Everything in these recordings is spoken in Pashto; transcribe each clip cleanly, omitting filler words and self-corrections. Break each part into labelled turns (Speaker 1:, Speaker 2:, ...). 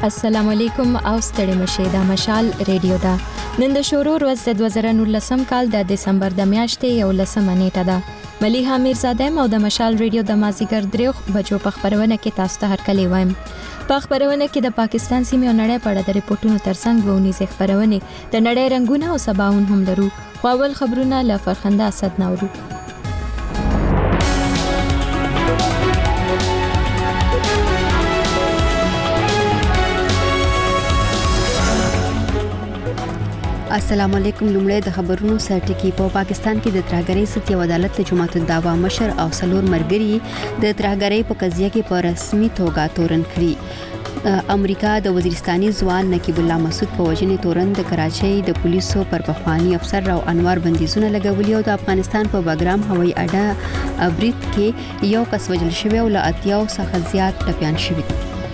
Speaker 1: السلام علیکم او ستړي مشه دا مشال ریډیو دا نن د شروع ورځ د 2019 کال د دسمبر د میاشتې 11 نیټه ده ملیحه میرزاده او د مشال ریډیو د مازیګر دریو بجو په خبرونه کې تاسو ته هرکلی وایم په خبرونه کې د پاکستان سیمې او نړۍ په اړه د ریپورتونو ترڅنګ ونیزه خبرونه د نړۍ رنگونه او سباون هم لرو خو اول خبرونه له فرخنده اسد نورو
Speaker 2: السلام علیکم لومړی د خبرونو سرټکی په پاکستان کې د ترهګرۍ ست یو عدالت د جماعت الدعوا مشر او سلور مرګري د ترهګرۍ په قضیه کې په رسمي توګه تورن کړي امریکا د وزیرستاني ځوان نقیب الله مسعود په وجنې تورن د کراچۍ د پولیسو پر پخوانی افسر راو انوار بندیزونه لګولي او د افغانستان په باګرام هوایي اډه ابریت کې یو کس وژل شوی او له اتیاو څخه زیات ټپيان شوي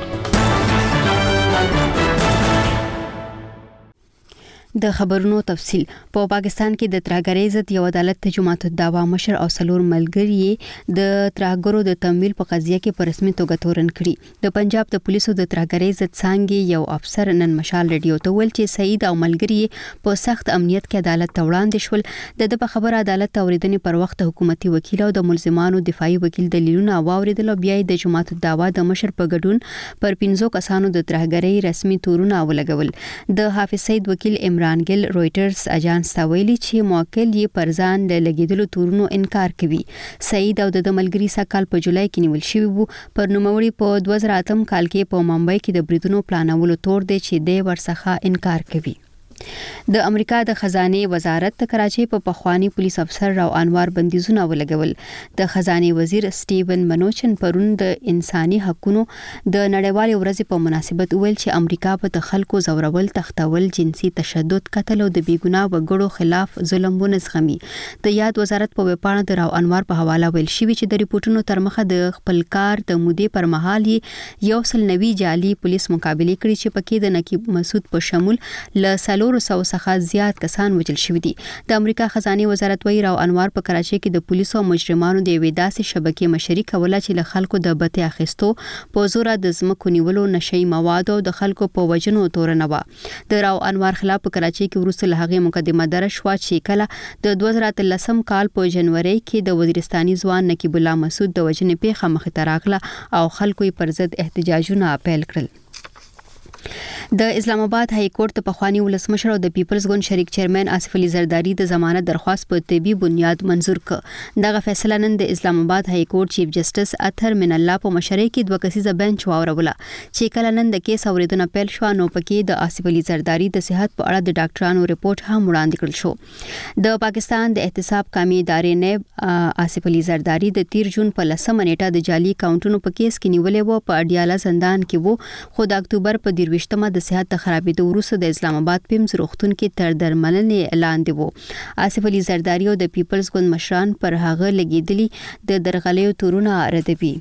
Speaker 2: د خبرونو تفصیل په پاکستان کې د ترهګرۍ ضد یو عدالت د جماعت الدعوا مشر او سلور ملګری د ترهګرو د تمویل په قضیه کې په رسمي توګه تورن کړي د پنجاب د پولیسو د ترهګرۍ ضد څنګه یو افسر نن مشال ریډیو ته ویل چې سعید او ملګری په سخت امنیت کې عدالت ته وړاندې شول د په خبره عدالت اوریدنې پر وخت حکومتي وکیل او د ملزمانو دفاعي وکیل دلیلونه واوریدل او بیا د جماعت الدعوا د مشر په ګډون پر 15 کسانو د ترهګرۍ رسمي تورونه ولګول د حافظ سعید وکیل رانګل رويټرز اجانس ته ویلي چې موکل یې پر ځان د لګیدلو تورونو انکار کوي سعید او د ملګری سکهال په جولای کې نیول شوی وو پر نوموړي په 2008 کال کې په ممبئی کې د بریدونو پلانولو تور دی چې د ورڅخه انکار کوي د امریکا د خزانه وزارت د کراچۍ په پخوانی پولیس افسر راو انوار بندیزونه ولګول د خزانه وزیر سټیون منوچن پرون د انساني حقوقو د نړیوال ورځې په مناسبت ویل چې امریکا په خلکو زورول تختول جنسي تشدد قتل او د بیګناه وګړو خلاف ظلم ونزغمي د یاد وزارت په وپاڼه د راو انوار په حواله ویل شوی چې د ریپورتونو تر مخه د خپل کار د مودې پر مهال یو سل نوي جعلي پولیس مقابله کړي چې پکې د نقیب مسعود په شمول ل سلور څخه زیات کسان وژل شوي دي د امریکا خزانه وزارت وایي راو انوار په کراچۍ کې د پولیسو او مجرمانو د یوې داسې شبکې مشري کوله چې له خلکو د بته اخیستو په زور د ځمکو نیولو نشي مواد او د خلکو په وجنو تورنه و د راو انوار خلاف په کراچۍ کې وروسته له هغه مقدمه درج شو چې کله د 2013 کال په جنوري کې د وزیرستاني ځوان نقیب الله مسعود د وجنې پیښه مخ ته راغله او خلکو یې پر ضد احتجاجونه پیل کړل د اسلام آباد های کورټ په خوانی ولسمشر او د پیپلز ګوند شریک چیرمن آصف علي زرداری د ضمانت درخواست په طبي بنیاد منزور کړ دغه فیصله نن د اسلام آباد های کورټ چیف جسټس اطهر من الله په مشرۍ کې دوه کسیزه بنچ واوروله چې کله نن د کیس اوریدنه پیل شو نو پکې د آصف علي زرداری د صحت په اړه د ډاکټرانو ریپورت هم وړاندې کړل شو د پاکستان د احتساب قومي ادارې نه آصف علي زرداری د 13 جون په 10 نیټه د جعلي اکاونټونو په کیس کې نیولې و په اډیاله زندان کې وو خو د اکتوبر په 23مه د صحت د خرابېدو وروسته د اسلام آباد پیمز روغتون کې تر درملنې اعلان دی وو آصف علي زرداری او د پیپلز ګوند مشران پر هغه لګیدلی د درغلیو تورونه ردوي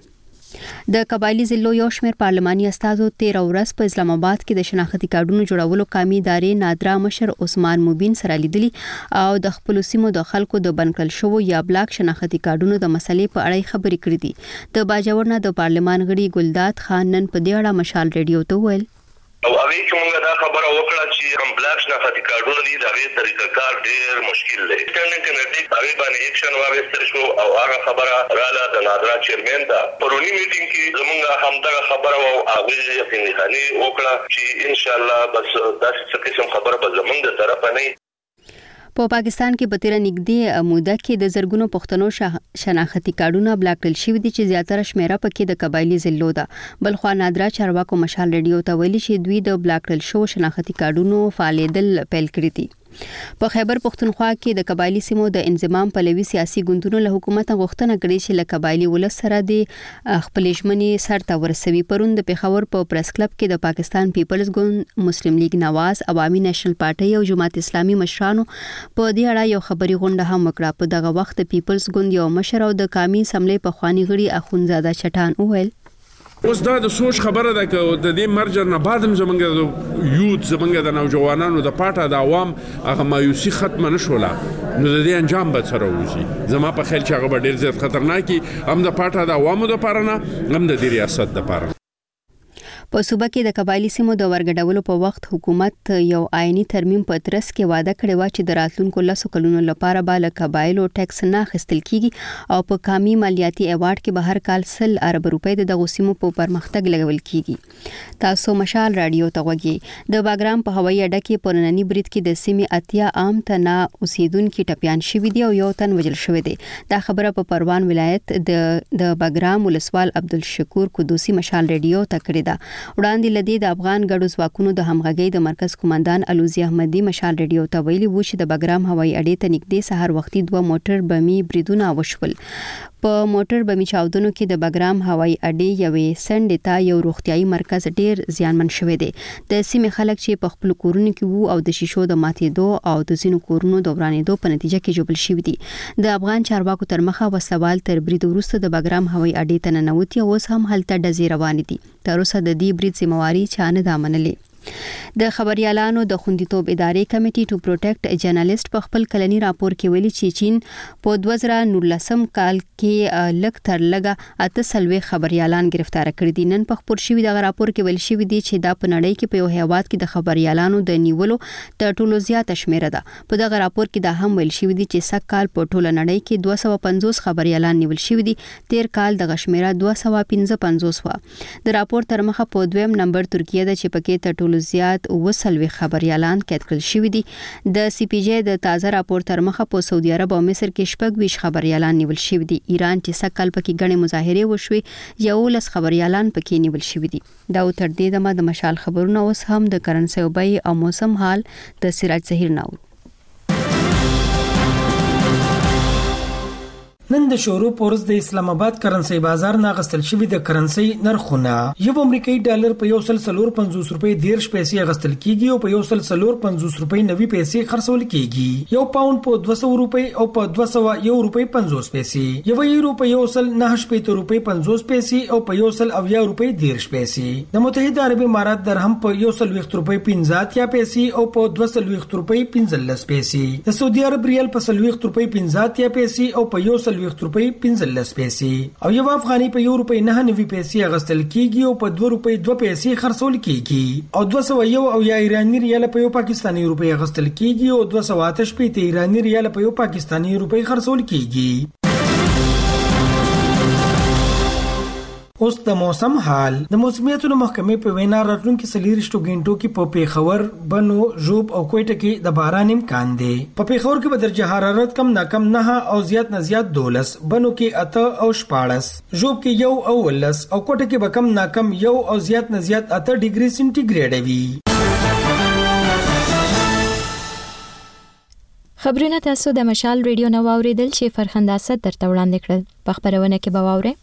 Speaker 2: د قبایلی ضلعو یو شمېر پارلماني استازو 13 ورځ په اسلام آباد کې د شناختی کارډونو جوړولو قومي ادارې نادرا مشر عثمان مبین سره لیدلي او د خپل سیمو د خلکو د بنکل شو یا بلاک شناختی کارډونو د مسلې په اړه خبرې کړې دي د باجوړ نه د پارلمان غړي ګلداد خان نن په دې اړه مشال ریډیو ته ویل
Speaker 3: او هغه کومه دا خبره وکړه چې کمپلیکس نه خاطی کارډونه دي دا غیر طریقه کار ډیر مشکل دی څنګه کې نتیجه هغه باندې اکشن واغستل شو او هغه خبره رااله د نادرا چیرمن دا پرونی میټینګ کې زمونږ همدغه خبره او هغه یقیني وکړه چې ان شاء الله بس داسې قسم خبره به زمونږ د طرفه نه
Speaker 2: په پاکستان کې په تیر نږدې موده کې د زرګونو پښتنو شناختی کارډونه بلاک کړل شوي دي چې زیاتره شمیره پکې د قبایلی ضلعو ده بلخوا نادرا چارواکو مشال ریډیو ته ویلي چې دوی د بلاک کړل شو شناختی کارډونو فعالیدل پیل کړی دي په خیبر پختونخوا کې د قبایلی سیمو د انضمام پلوي سیاسي ګوندونو له حکومت غوښتنه کړې چې له قبایلی ولس سره د خپل ژمنې سر ته ورسوي پرون د پیښور په پریس کلب کې د پاکستان پیپلز ګوند مسلم لیگ نواز عوامي نېشنل پارټي او جماعت اسلامي مشرانو په دې اړه یو خبري غونډه هم وکړه په دغه وخت پیپلز ګوند یو مشر او د قومي اسمبلی په خواني غړي اخونزاده چټان وویل
Speaker 4: اوس دا د سوچ خبره ده چې د دې مرجر نه بعد هم زمونږ د یوت زمونږ د نوجوانانو د پاټه د عوام هغه مایوسی ختم نشوله نو د دې انجام به سره وځي زما په خیال چې هغه ډیر زیات خطرناکي هم د پاټه د عوامو د لپاره نه هم د ریاست د لپاره
Speaker 2: په صوبه کې د قبایلی سیمو د ورګډولو په وخت حکومت یو آئینی ترمیم په ترڅ کې وعده کړې و چې د راتلونکو 10 کلونو لپاره به له قبایلو ټیکس نه اخیستل کیږي او په کامي مالیاتي ایوارډ کې به هر کال 100 ارب روپۍ د دغه سیمو په پرمختګ لګول کیږي. تاسو مشال رادیو ته وګورئ. د باګرام په هوایي اډه کې په نننی برید کې د سیمې اتیا عام تنه اوسیدونکو ټپيان شوي دي او یو تن وژل شوی دی. دا خبره په پروان ولایت د باګرام ولسوال عبدالشکور قدوسی مشال رادیو ته کړې ده. وړاندې لدی د افغان ګډو ځواکونو د همغږي د مرکز قومندان علوزی احمدی مشال رادیو ته ویلي و چې د باګرام هوایي اډې ته نږدې سهار وختي 2 موټر بمي بریدونه وشول. په موټر بمي چاودنو کې د باګرام هوایي اډې یوې سندې ته یو روغتيایي مرکز ډیر زیانمن شوی دی. د سیمې خلک چې په خپل کورونو کې وو او د شیشو د ماتېدو او د ځینو کورونو د ورانېدو په نتیجه کې جوړل شوی دي. د افغان چارواکو تر مخه وسوال تر برید وروسته د باګرام هوایي اډې ته ننوتي او اوس هم هلته ډزې روانې دي. تر اوسه د دې برید ذمہواری چا نه ده منلې. د خبريالانو د خوندیتوب ادارې کمیټي ټو پروټیکټ جرنالیست په خپل کلنی راپور کې ویلي چې چین په 2019 کال کې لږ تر لږه 8 خبريالان گرفتار کړي دي. نن په خبر شوی د راپور کې ویل شوی دی چې دا په نړۍ کې په یو هیواد کې د خبريالانو د نیولو تر ټولو زیاته شمیره ده. په دغه راپور کې دا هم ویل شوی دی چې سږ کال په ټوله نړۍ کې 250 خبريالان نیول شوی دي. تیر کال د شمیره 255 و. د راپور تر مخه په دویم نمبر ترکیه ده چې پکې تر ټولو زیات 20 خبريالان قید کړل شوی دي. د سی پی جی د تازه راپور تر مخه په سعودي عرب او مصر کې 26 خبريالان نیول شوی دي. ایران چې سکل پکې غنې مظاهره وشوي یو لس خبريالان پکې نیول شوی دي. دا تر دې د مشال خبرونه اوس هم د کرنسي او بای او موسم حال د سراج ظهیر ناو.
Speaker 5: نن د شورو پورز د اسلام آباد کرنسي بازار ناغستل شوی د کرنسي نرخونه یو امریکایي ډالر په 1.450 روپۍ 10 پیسې غستل کیږي او په 1.450 روپۍ 90 پیسې خرڅول کیږي. یو پاوند په 200 روپۍ او په 201 روپۍ 50 پیسې. یو یورو په 1.9 روپۍ 50 پیسې او په 1.0 روپۍ 10 پیسې. د متحده عرب امارات درهم په 1.20 روپۍ 50 پیسې او په 2.20 روپۍ 15 پیسې. د سعودي عرب ریال په 1.20 روپۍ 50 پیسې او په 1.20 روپۍ 15 پیسې. او یو افغاني په 1 روپۍ 99 پیسې اغستل کیږي او په 2 روپۍ 2 پیسې خرڅول کیږي. او 201 او یا ایرانی ریال په یو پاکستانی روپۍ اغستل کیږي او 208 په ایرانی ریال په یو پاکستانی روپۍ خرڅول کیږي. اوس د موسم حال. د موسمیاتو محکمې په وینا راتلونکي 40 غنټو کې په پیښور، بنو، ژوب او کوټه کې د باران امکان دی. په پیښور کې به درجه حرارت کم نه کم 9 او زیات نه زیات 12، بنو کې 8 او 14، ژوب کې 1 او 19 او کوټه کې به کم نه کم 1 او زیات نه زیات 8 ډیګري سنټیګریډ وي.
Speaker 1: خبرونه تاسو د مشال ریډیو نو اوریدل چې فرخنده اسد درته وړاندې کړل. په خبرونه کې به واورئ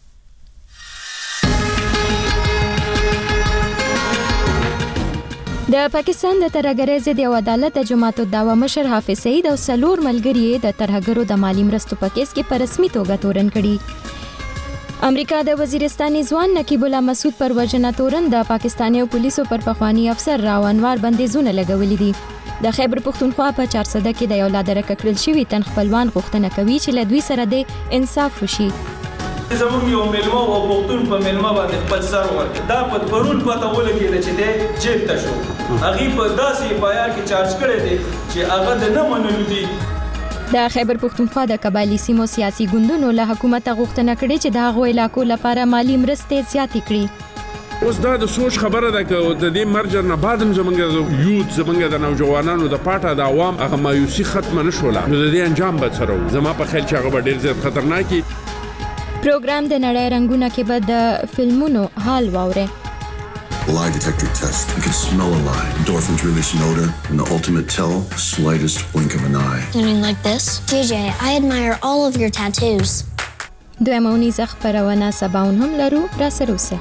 Speaker 1: د پاکستان د ترهګرۍ ضد یو عدالت د جماعت الدعوه مشر حافظ سعید او سلور ملګری د ترهګرو د مالی مرستو په کیس کې په رسمي توګه تورن کړي. امریکا د وزیرستاني ځوان نقیب الله مسعود پر وژنه تورن د پاکستاني پولیسو پر پخوانی افسر راو انوار بندیزونه لګولې دي. د خیبر پختونخوا په 400 کې د یو لادرکه کړل شوی تن خپلوان غوښتنه کوي چې له دوی سره د انصاف وشي.
Speaker 6: زموږ یو ملما او پختون په ملما باندې خپل سر ورکړ. دا په پرون پته ولګېده چې د جیب ته شو. هغه په داسې پایار کې چارج کړی دی چې هغه د نه منلو دي.
Speaker 1: د خیبر پختونخوا د قبایلی سیمو سیاسي ګوندونو له حکومت غوښتنه کړې چې د هغو علاقو لپاره مالی مرستې زیاتې کړي.
Speaker 4: اوس دا د سوچ خبره ده چې د دې مرجر نه بعد زمونږ یوت زمونږ د نوجوانانو د پاټه د عوام هغه مایوسی ختم نه شوله. نو د دې انجام به سره زما په خیال چې هغه ډیر زیات خطرناکي.
Speaker 1: پروګرام د نړۍ رنگونه کې به د فلمونو حال واوري.
Speaker 7: Lie detector test. You can smell a lie. Endorphins release an odor, and the ultimate tell, slightest blink of an eye.
Speaker 8: You mean like this? JJ, I admire all of your tattoos.
Speaker 1: دویمه اونیزه خبرونه سباون هم لرو را سره اوسه.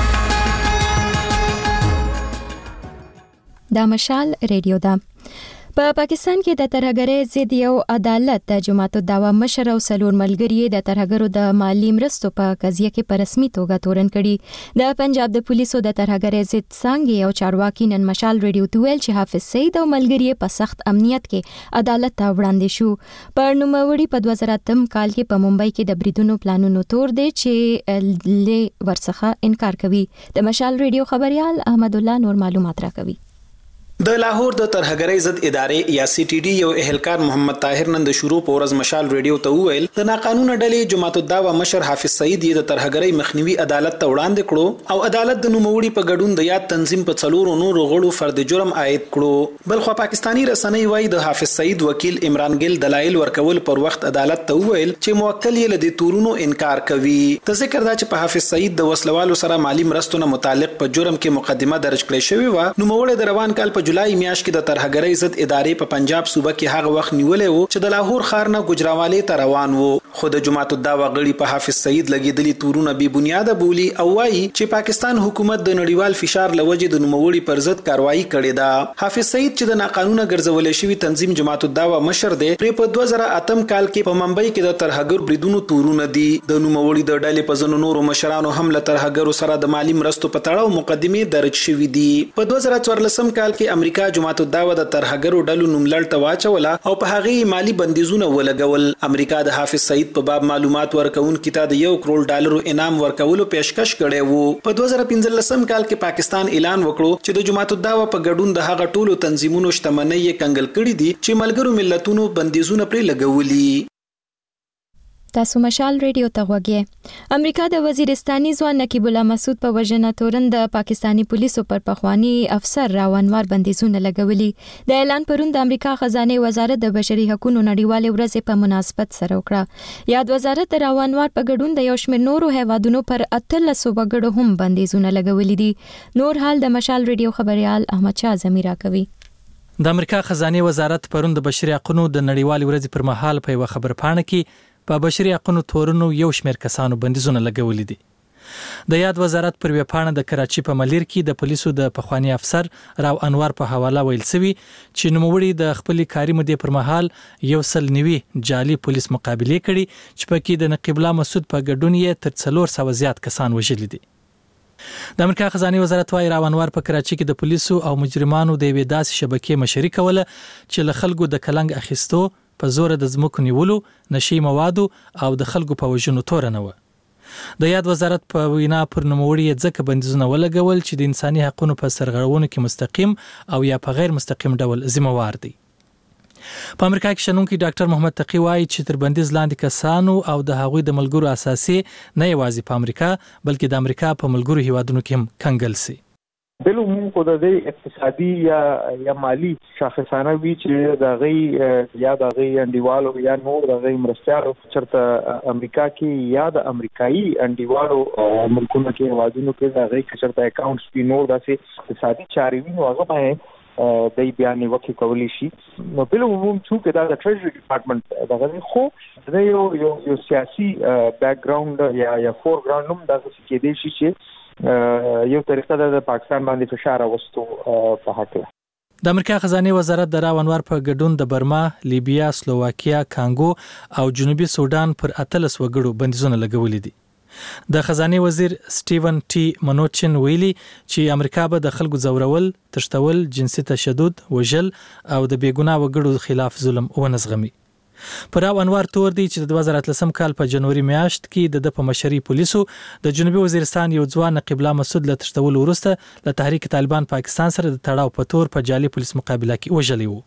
Speaker 1: دا مشال ریډیو ده. په پاکستان کې د ترهګرۍ ضد یو عدالت د جماعت الدعوه مشر او څلور ملګري د ترهګرو د مالی مرستو په قضیه کې په رسمي توګه تورن کړي. د پنجاب د پولیسو د ترهګرۍ ضد څانګې او چارواکي نن مشال ریډیو ته ویل چې حافظ سعید او ملګري په سخت امنیت کې عدالت ته وړاندې شو. په نوموړي په 2008 کال کې په ممبئی کې د بریدونو پلانونو تور دی چې له ورڅخه انکار کوي. د مشال ریډیو خبريال احمد الله نور معلومات راکوي.
Speaker 9: د لاهور د ترهګرۍ ضد ادارې یا سی ټي ډي یو اهلکار محمد طاهر نن د شروع په ورځ مشال ریډیو ته وویل د ناقانونه ډلې جماعت الدعوه مشر حافظ سعید د ترهګرۍ مخنیوي عدالت ته وړاندې کړو او عدالت د نوموړي په ګډون د یاد تنظیم په څلورو نورو غړو فرد جرم عاید کړو. بلخو پاکستانی رسنۍ وایي د حافظ سعید وکیل عمران ګل دلایل ورکول پر وخت عدالت ته وویل چې موکل یې له تورونو انکار کوي. د ذکر دا چې په حافظ سعید د وسلوالو سره مالی مرستو متعلق په جرم کې مقدمه درج کړې شوې و. نوموړي د روان کال په جولای میاشت کې د ترهګرۍ ضد ادارې په پنجاب صوبه کې هغه وخت نیولې وو چې د لاهور ښار نه ګجراوالي ته روان وو. خو د جماعت الدعوه غړي په حافظ سعید لګیدلي تورونه بې بنیاده بولی او وایي چې پاکستان حکومت د نړیوال فشار لوجې د نوموړي پر ضد کاروایی کړې ده. حافظ سعید چې د ناقانونه ګرځولې شوی تنظیم جماعت الدعوه مشر دی پر 2008 کال کې په ممبئی کې د ترهګر بریدونو تورونه دي. د نوموړي د ډلې په ځینو نورو مشرانو هم له ترهګرو سره د مالی مرستو په تړاو مقدمه درج شوې دي. په 2014 کال کې امریکا جماعت الدعوه د ترهګرو ډلو نوملړ ته واچوله او په هغه مالی بندیزونه ولګول. امریکا د حافظ سعید په باب معلومات ورکوونکو ته د $1 کروڑ انعام ورکولو پیشکش کړی وو. په 2015 کال کې پاکستان اعلان وکړو چې د جماعت الدعوه په ګډون د هغه ټولو تنظیمونو شتمنۍ کنګل کړې دي چې ملګرو ملتونو بندیزونه پرې لګولي.
Speaker 1: تاسو مشال ریډیو ته غوږی. امریکا د وزیرستاني ځوان نقیب الله مسعود په وژنه تورن د پاکستانی پولیسو پر پخوانی افسر راونوار بندیزونه لګولي. د اعلان پرون د امریکا خزانه وزارت د بشري حقوقو نړیوالې ورځې په مناسبت سره وکړه. یاد وزارت د راونوار په ګډون د یو شمېر نورو هیوادونو پر 13 وګړو هم بندیزونه لګولي دي. نور حال د مشال ریډیو خبريال احمد شاه زمیرا کوي.
Speaker 10: د امریکا خزانه وزارت پرون د بشري حقوقو د نړیوالې ورځې پر مهال په یو خبرپاڼه کې په بشري حقوقو تورونو یو شمېر کسانو بندیزونه لګولي دي. د یاد وزارت پر ویبپاڼه د کراچي په ملیر کې د پولیسو د پخوانی افسر راو انوار په حواله ویل شوی چې نوموړي د خپل کاري مودې پر مهال 190 جعلي پولیس مقابله کړي چې پکې د نقیب الله مسعود په ګډون یې تر 400 زیات کسان وژلي دي. د امریکا خزانه وزارت وايي راو انوار په کراچي کې د پولیسو او مجرمانو د یوې داسې شبکې مشري کوله چې له خلکو د کلنګ اخیستو په زور د ځمکو نیولو، نشي موادو او د خلکو په وژنو تورنه و. د یاد وزارت په وینا پر نوموړي ځکه بندیزونه ولګول چې د انساني حقوقو په سرغړونو کې مستقیم او یا په غیر مستقیم ډول ذمہوار دي. په امریکا کې شنونکي ډاکټر محمد تقی وایي چې تر بندیز لاندې کسانو او د هغوی د ملګرو اساسي نه یوازې په امریکا بلکې د امریکا په ملګرو هیوادونو کې هم کنګل سي.
Speaker 11: بالعموم خو د اقتصادي یا مالی شاخصانه وی چې د غي یا د غي انډیوالو یا نور د غي مرستيالو چرته امریکا کې یا د امریکایي انډیوالو ملکونو کې وادونو کې د غي چرته اکاونټس په نور داسې اقتصادي چاري وی نو هغه باندې د بیان وکي کولی شي. نو بالعموم چې دا د ټریجري ډپارټمنټ دغه خو د یو سیاسي بیک ګراوند یا فور ګراوند هم دغه کې دی چې یو طریقه د پاکستان باندې فشار راوستو په حق له.
Speaker 10: د امریکا خزانه وزارت د راو انوار په ګډون د برما، لیبیا، سلوواکیا، کانګو او جنوبي سودان پر 13 وګړو بندیزونه لګولي دي. د خزانه وزیر سټیون ټي منوچن ویلي چې امریکا به د خلکو زورول، تشتول، جنسي تشدد، وژل او د بیګناه وګړو خلاف ظلم ونزغمي. پر راو انوار تور دی چې د 2013 کال په جنوري میاشت کې د په مشري پولیسو د جنوبي وزیرستان یو ځوان نقیب الله مسعود له تشتول وروسته له تحریک طالبان پاکستان سره د تړاو په تور په جعلي پولیس مقابله کې وژلی وو.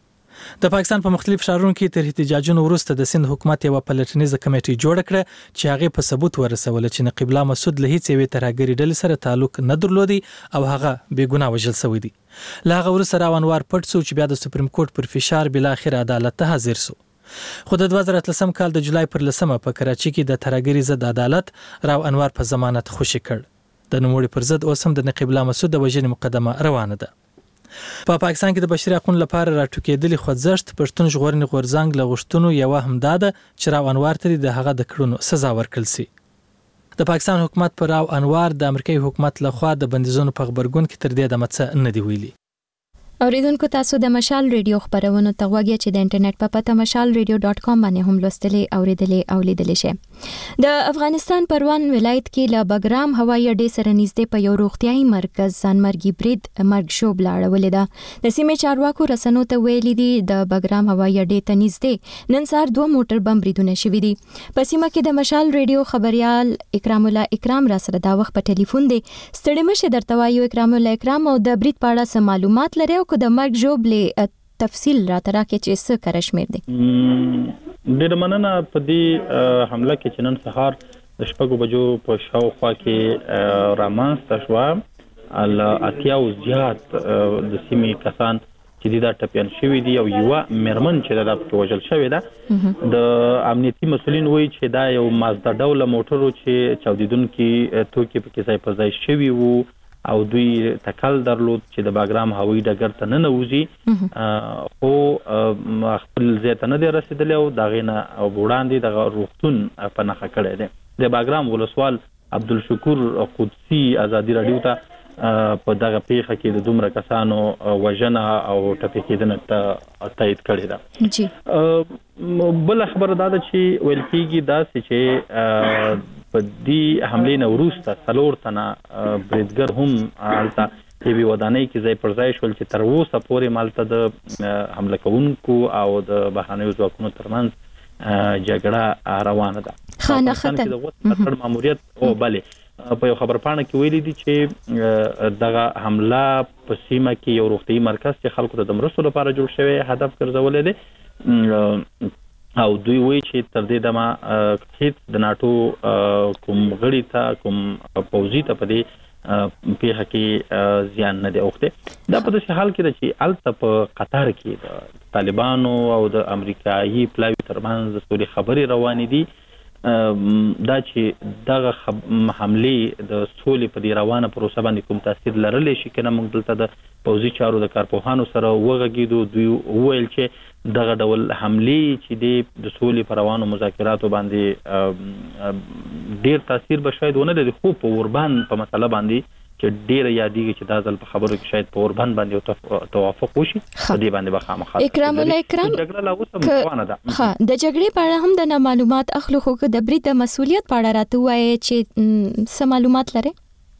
Speaker 10: د پاکستان په مختلف ښارونو کې تر احتجاجونو وروسته د سند حکومت یو پلټنیزه کمیټه جوړه کړه چې هغه په ثبوت ورسول چې نقیب الله مسعود له هیڅ یوې ترهګري ډلې سره تعلق نه درلودي او هغه بېګناه وژل شوی دی. له هغه وروسته راو انوار پټ شو چې بیا د سپریم کورټ پر فشار بل اخر عدالت ته حاضر شو. خو د 2013 کال د جولای پر 10 په کراچي کې د ترهګري ضد عدالت راو انوار په ضمانت خوشی کړ. د نوموړي پر ضد اوس هم د نقیب الله مسعود د وژنې مقدمه روانه ده. په پاکستان کې د بشري حقوقو لپاره راټوکېدلي خوځښت پښتون ژغورنې غورځنګ له غوښتنو یو هم ده چې راو انوار ته د هغه د کړنو سزا ورکړل شي. د پاکستان حکومت پر راو انوار د امریکایي حکومت لخوا د بندیزونو په خبرګون کې تر دې دمه څه نه دی ویلي.
Speaker 1: اوریدونکو تاسو د مشال ریډیو خبرونه توګه چې د انټرنیټ په پته mashalradio.com باندې هم لوستلې اوریدلې او لیدلې شي. د افغانستان پروان ولایت کې له بګرام هوایي اډې سره نږدې په یو روغتيایي مرکز ځانمرګي برید مرګ شوب لاړولې ده. د سیمې چارواکو رسنو ته ویلي دي د بګرام هوایي اډې ته نږدې نن سهار 2 موټر بم بریدونه شوي دي. په سیمه کې د مشال ریډیو خبريال اکرام الله اکرام را سره دا وخت په ټلیفون دی. ستړي مشه درته وایو اکرام الله اکرام، او د برید په اړه څه معلومات لري کو د مرګ جوړلې تفصیل را تراکه چې څه کرشمیر دي؟
Speaker 12: ډېر مننه. په دې حمله کې چې نن سهار د شپږو بجو په شاوخوا کې رامنځته شوه ال اتیاو زیات د سیمې کسان چې دا ټپيان شوي دي او یو مرمن چې دا په وجل شوی ده. د امنیتي مسولین وایي چې دا یو مازدا ډوله موټرو چې چاودیدونکو توکي په کې ځای په ځای شوي وو او دوی تکل درلود چې د باګرام هوایي ډګر ته نه نوځي، خو خپل ځای ته نه دی رسیدلی او دا غینه وړاندې د روغتون په نخښه کړی دی. د باګرام ولسوال عبدالشکور قدسي ازادي رادیو ته په دغه پیښه کې د دومره کسانو وژنه او ټپي کېدنه ته تایید کړی ده. جی بل خبره دا ده چې ویل کېږي داسې چې په دې حملې نه وروسته 4 تنه بریدګر هم الته په ودانۍ کې ځای پر ځای شول چې تر اوسه پورې مالته د حمله کوونکو او د بهرنیو ځواکونو ترمنځ جګړه روانه ده.
Speaker 1: خانه خطر
Speaker 12: د خطر ماموریت او بلې په یو خبرپاڼه کې ویلي دي چې دغه حمله په سیمه کې یو روغتي مرکز چې خلکو ته د مرستو لپاره جوړ شوی هدف ګرځولې دي او دوی وایي چې تر دې دمه هیڅ د ناتو کوم غړي ته کوم پوځي ته په دې پیښه کې زیان نه دی اوخته. دا په داسې حال کې ده چې الته په قطر کې د طالبانو او د امریکایي پلاوي ترمنځ د سولې خبرې روانې دي. دا چې دغه حملې د سولې په دې روانه پروسه باندې کوم تاثیر لرلی شي کنه موږ دلته د پوځي چارو د کارپوهانو سره وغږیدو. دوی وویل چې دغه ډول حملې چې د سولې په روانو مذاکراتو باندې ډیر تاثیر به شاید ونه لري، خو په اوربان په مسله باندې چې ډیر یادېږي چې دا ځل په خبرو کې شاید په اوربان باندې توافق وشي. په دې باندې به خامخا
Speaker 1: اکرام الله اکرام
Speaker 12: جګړه لا اوسه روانه ده.
Speaker 1: د جګړې په اړه هم د معلومات اخلو، خو د برید د مسولیت په اړه راته وایي چې څه معلومات لري؟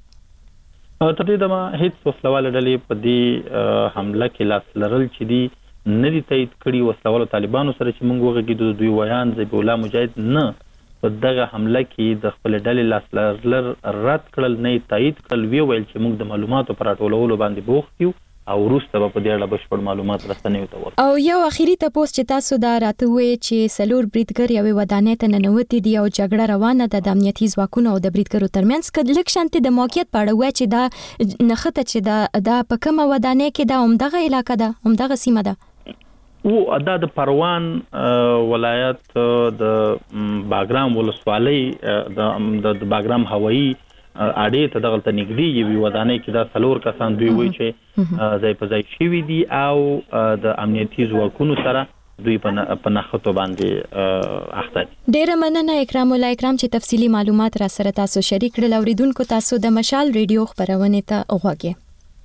Speaker 12: تر دې دمه هیڅ وسلواله ډلې په دې حمله کې لاس لرل چې دي نه دي تایید کړي. وسلوالو طالبانو سره چې موږ وغږیدو دوی ویان ذبیح الله مجاهد نه په دغه حمله کې د خپل ډلې لاس لرل رد کړل، نه تایید کړل. ویل چې موږ د معلوماتو پر راټولولو باندې بوخت یو او وروسته به په دې اړه بشپړ معلومات رسنیو ته ورکړو.
Speaker 1: او یو اخیری تاسو چې تاسو دا راته وایي چې 4 بریدګر یوې ودانۍ ته ننوتي دي او جګړه روانه ده د امنیتي ځواکونو او د بریدګرو ترمنځ، کله لک شانتي د موقعیت په اړه وایي چې دا نخته چې دا په کومه ودانۍ کې ده، همدغه علاقه ده، همدغه سیمه ده.
Speaker 12: او دا د پروان ولایت د باګرام ولسوالۍ د باګرام هوایي اډې ته دغلته نږدې یوې ودانۍ کې دا 4 کسان دوی وایي چې ځای په ځای شوي دي او د امنیتي ځواکونو سره دوی په نښتو باندې اخته دي.
Speaker 1: ډیره مننه اکرام الله اکرام چې تفصیلی معلومات را سره تاسو شریک کړل. اوریدونکو تاسو د مشال ریډیو خبرونه ته وغوږی.